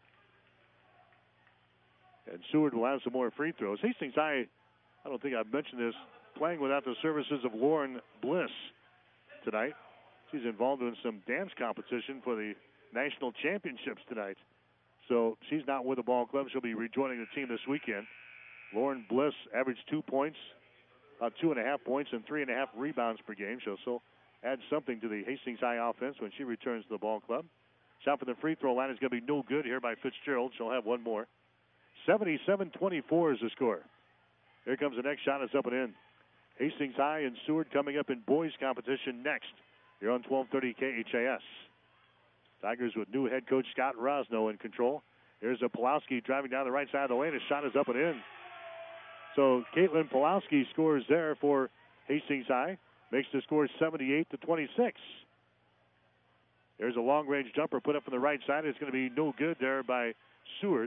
And Seward will have some more free throws. Hastings High, I don't think I've mentioned this, playing without the services of Lauren Bliss tonight. She's involved in some dance competition for the national championships tonight. So she's not with the ball club. She'll be rejoining the team this weekend. Lauren Bliss averaged 2 points, 2.5 points, and 3.5 rebounds per game. She'll add something to the Hastings High offense when she returns to the ball club. Shot from the free throw line is going to be no good here by Fitzgerald. She'll have one more. 77-24 is the score. Here comes the next shot. It's up and in. Hastings High and Seward coming up in boys competition next. Here on 1230 KHAS. Tigers with new head coach Scott Rosno in control. Here's a Pulowski driving down the right side of the lane. His shot is up and in. So Caitlin Pulowski scores there for Hastings High. Makes the score 78-26. There's a long-range jumper put up on the right side. It's going to be no good there by Seward.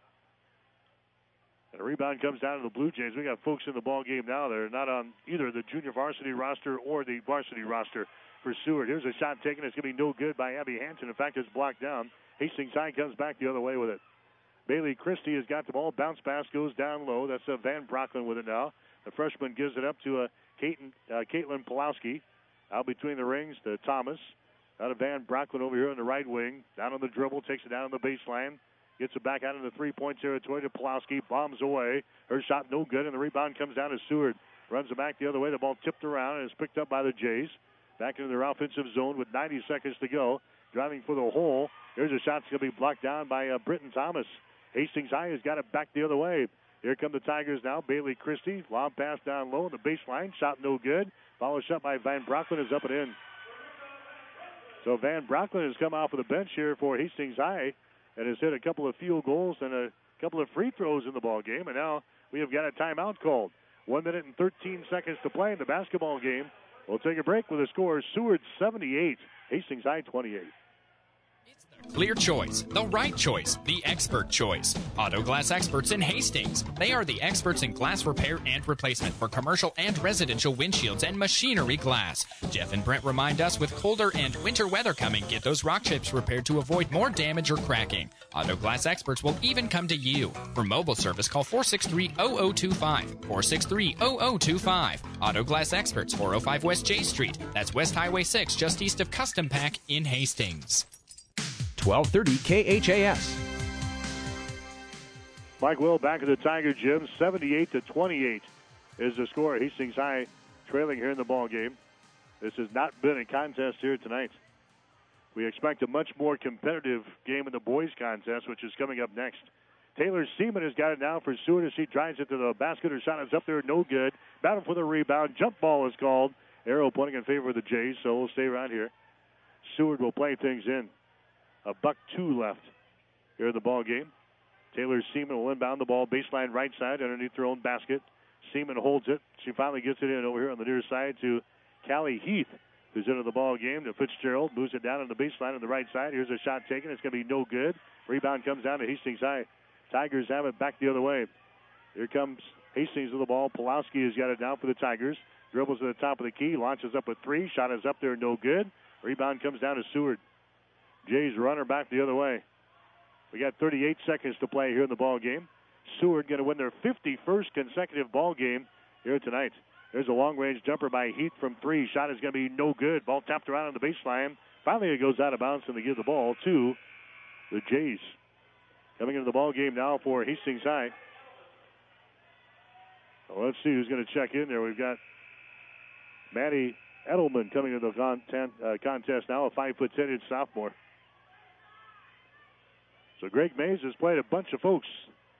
And a rebound comes down to the Blue Jays. We got folks in the ball game now. They're not on either the junior varsity roster or the varsity roster for Seward. Here's a shot taken. It's going to be no good by Abby Hansen. In fact, it's blocked down. Hastings High comes back the other way with it. Bailey Christie has got the ball. Bounce pass goes down low. That's Van Brocklin with it now. The freshman gives it up to Caitlin Pulowski. Out between the rings to Thomas. Out of Van Brocklin over here on the right wing. Down on the dribble. Takes it down on the baseline. Gets it back out into the three-point territory to Pulowski. Bombs away. Her shot no good, and the rebound comes down to Seward. Runs it back the other way. The ball tipped around and is picked up by the Jays. Back into their offensive zone with 90 seconds to go. Driving for the hole. Here's a shot that's going to be blocked down by Britton Thomas. Hastings High has got it back the other way. Here come the Tigers now. Bailey Christie. Lob pass down low on the baseline. Shot no good. Follow shot by Van Brocklin is up and in. So Van Brocklin has come off of the bench here for Hastings High and has hit a couple of field goals and a couple of free throws in the ball game. And now we have got a timeout called. 1 minute and 13 seconds to play in the basketball game. We'll take a break with the score. Seward 78, Hastings High 28. It's the Clear choice, the right choice, the expert choice. Auto Glass Experts in Hastings. They are the experts in glass repair and replacement for commercial and residential windshields and machinery glass. Jeff and Brent remind us with colder and winter weather coming, get those rock chips repaired to avoid more damage or cracking. Auto Glass Experts will even come to you. For mobile service, call 463-0025. 463-0025. Auto Glass Experts, 405 West J Street. That's West Highway 6, just east of Custom Pack in Hastings. 1230 KHAS. Mike Will back at the Tiger Gym. 78-28 is the score. Hastings High trailing here in the ball game. This has not been a contest here tonight. We expect a much more competitive game in the boys contest, which is coming up next. Taylor Seaman has got it now for Seward as he drives it to the basket. Her shot is up there, no good. Battle for the rebound. Jump ball is called. Arrow pointing in favor of the Jays, so we'll stay around here. Seward will play things in. $1:02 left here in the ball game. Taylor Seaman will inbound the ball baseline right side underneath their own basket. Seaman holds it. She finally gets it in over here on the near side to Callie Heath, who's into the ball game. To Fitzgerald, moves it down on the baseline on the right side. Here's a shot taken. It's going to be no good. Rebound comes down to Hastings High. Tigers have it back the other way. Here comes Hastings with the ball. Pulowski has got it now for the Tigers. Dribbles to the top of the key. Launches up with three. Shot is up there, no good. Rebound comes down to Seward. Jays runner back the other way. We got 38 seconds to play here in the ball game. Seward going to win their 51st consecutive ball game here tonight. There's a long-range jumper by Heath from three. Shot is going to be no good. Ball tapped around on the baseline. Finally, it goes out of bounds, and they give the ball to the Jays. Coming into the ball game now for Hastings High. Well, let's see who's going to check in there. We've got Maddie Edelman coming into the contest now, a 5'10" sophomore. So Greg Mays has played a bunch of folks.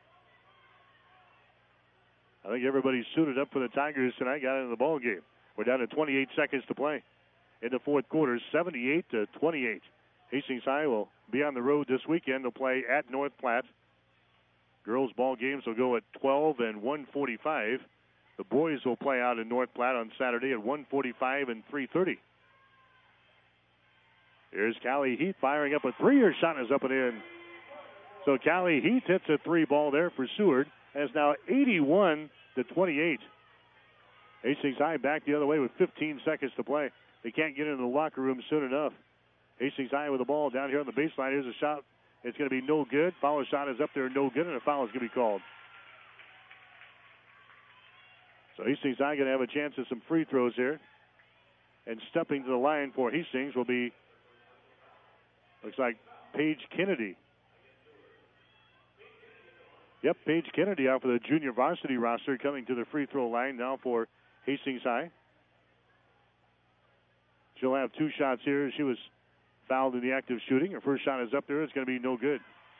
I think everybody's suited up for the Tigers tonight, got into the ball game. We're down to 28 seconds to play in the fourth quarter, 78-28. Hastings High will be on the road this weekend to play at North Platte. Girls ball games will go at 12 and 1:45. The boys will play out in North Platte on Saturday at 1:45 and 3:30. Here's Callie Heath firing up a three. Her shot is up and in. So Callie Heath hits a three ball there for Seward, and it's now 81-28. Hastings High back the other way with 15 seconds to play. They can't get into the locker room soon enough. Hastings High with the ball down here on the baseline. Here's a shot. It's going to be no good. Foul shot is up there, no good, and a foul is going to be called. So Hastings High going to have a chance at some free throws here. And stepping to the line for Hastings will be, looks like Paige Kennedy. Yep, Paige Kennedy out for the junior varsity roster coming to the free throw line now for Hastings High. She'll have two shots here. She was fouled in the act of shooting. Her first shot is up there. It's going to be no good.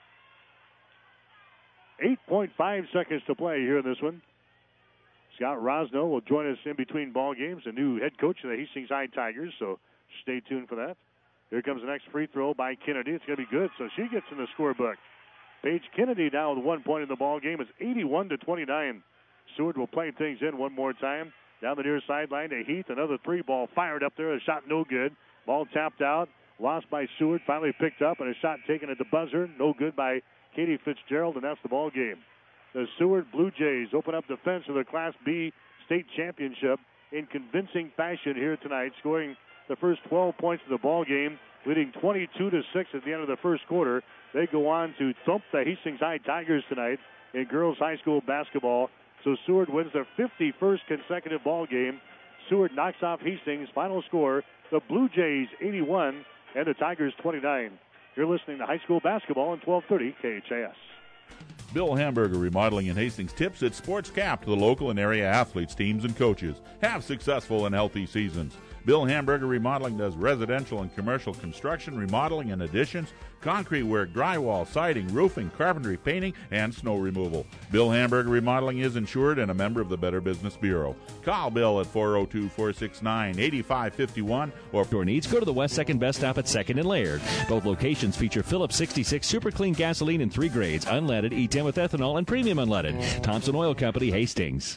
8.5 seconds to play here in this one. Scott Rosno will join us in between ball games, the new head coach of the Hastings High Tigers, so stay tuned for that. Here comes the next free throw by Kennedy. It's going to be good, so she gets in the scorebook. Paige Kennedy now with 1 point in the ball game. It's 81-29. Seward will play things in one more time. Down the near sideline to Heath. Another three ball fired up there. A shot no good. Ball tapped out. Lost by Seward. Finally picked up, and a shot taken at the buzzer. No good by Katie Fitzgerald, and that's the ball game. The Seward Blue Jays open up defense of the Class B state championship in convincing fashion here tonight, scoring the first 12 points of the ball game, leading 22-6 at the end of the first quarter. They go on to thump the Hastings High Tigers tonight in girls high school basketball. So Seward wins their 51st consecutive ball game. Seward knocks off Hastings. Final score, the Blue Jays 81 and the Tigers 29. You're listening to high school basketball on 1230 KHAS. Bill Hamburger Remodeling in Hastings tips its sports cap to the local and area athletes, teams, and coaches. Have successful and healthy seasons. Bill Hamburger Remodeling does residential and commercial construction, remodeling and additions, concrete work, drywall, siding, roofing, carpentry, painting, and snow removal. Bill Hamburger Remodeling is insured and a member of the Better Business Bureau. Call Bill at 402-469-8551 or for your needs, go to the West 2nd Best Stop at 2nd and Laird. Both locations feature Phillips 66 Super Clean gasoline in 3 grades, unleaded, E10 with ethanol, and premium unleaded. Thompson Oil Company, Hastings.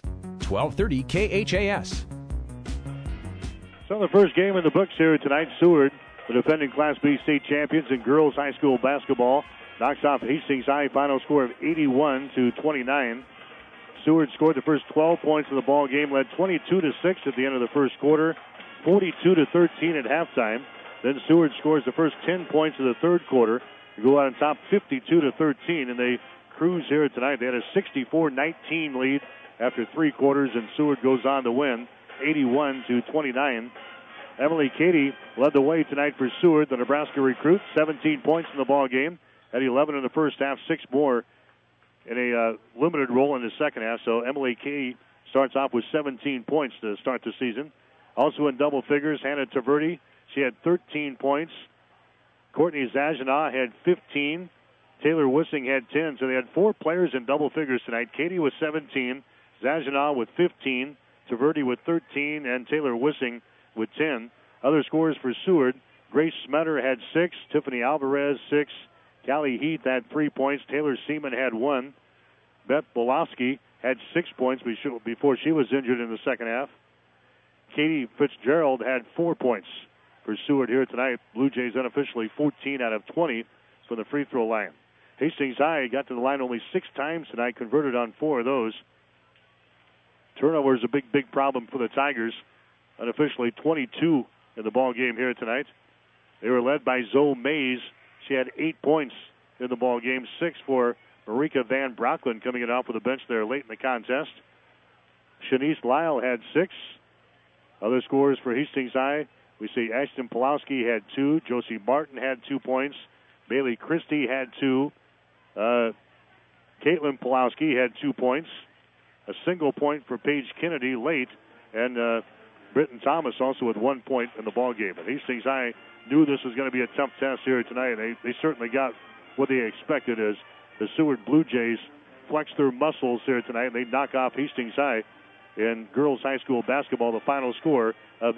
1230 KHAS. So the first game in the books here tonight, Seward the defending Class B state champions in girls high school basketball, knocks off Hastings High, final score of 81-29. Seward scored the first 12 points of the ball game, led 22-6 at the end of the first quarter, 42-13 at halftime. Then Seward scores the first 10 points of the third quarter to go out on top 52-13, and they cruise here tonight. They had a 64-19 lead after three quarters, and Seward goes on to win 81-29. Emily Cady led the way tonight for Seward, the Nebraska recruit, 17 points in the ball game, had 11 in the first half, 6 more in a limited role in the second half. So Emily Cady starts off with 17 points to start the season. Also in double figures, Hannah Taverdi, she had 13 points. Courtney Zazina had 15. Taylor Wissing had 10. So they had 4 players in double figures tonight. Cady with 17, Zazina with 15, Taverdi with 13, and Taylor Wissing with 10. Other scores for Seward, Grace Smetter had 6, Tiffany Alvarez 6, Callie Heath had 3 points, Taylor Seaman had 1, Beth Bolowski had 6 points before she was injured in the second half. Katie Fitzgerald had 4 points for Seward here tonight. Blue Jays unofficially 14 out of 20 from the free throw line. Hastings High got to the line only 6 times tonight, converted on 4 of those. Turnover is a big problem for the Tigers. Unofficially 22 in the ball game here tonight. They were led by Zoe Mays. She had 8 points in the ball game, 6 for Marika Van Brocklin coming in off of the bench there late in the contest. Shanice Lyle had 6. Other scores for Hastings High, we see Ashton Pulowski had 2. Josie Martin had 2 points. Bailey Christie had 2. Caitlin Pulowski had 2 points. A single point for Paige Kennedy late. And Britton Thomas also with 1 point in the ball game. And Hastings High knew this was going to be a tough test here tonight. They certainly got what they expected as the Seward Blue Jays flex their muscles here tonight. They knock off Hastings High in girls high school basketball, the final score of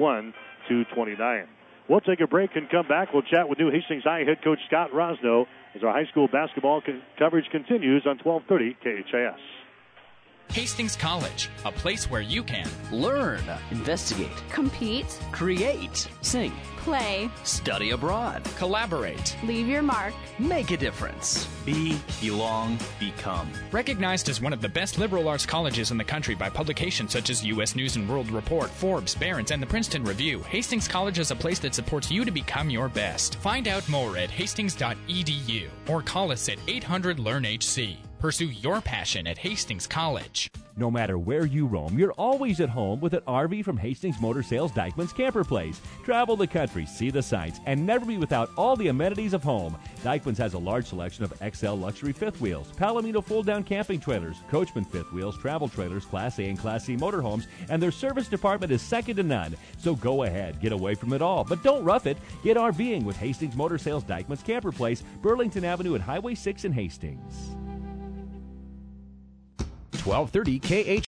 81-29. We'll take a break and come back. We'll chat with new Hastings High head coach Scott Rosno as our high school basketball coverage continues on 1230 KHAS. Hastings College, a place where you can learn, investigate, compete, create, sing, play, study abroad, collaborate, leave your mark, make a difference, be, belong, become. Recognized as one of the best liberal arts colleges in the country by publications such as U.S. News & World Report, Forbes, Barron's, and the Princeton Review, Hastings College is a place that supports you to become your best. Find out more at hastings.edu or call us at 800-LEARN-HC. Pursue your passion at Hastings College. No matter where you roam, you're always at home with an RV from Hastings Motor Sales Dyckman's Camper Place. Travel the country, see the sights, and never be without all the amenities of home. Dyckman's has a large selection of XL luxury fifth wheels, Palomino fold-down camping trailers, Coachman fifth wheels, travel trailers, Class A and Class C motorhomes, and their service department is second to none. So go ahead, get away from it all, but don't rough it. Get RVing with Hastings Motor Sales Dyckman's Camper Place, Burlington Avenue and Highway 6 in Hastings. 1230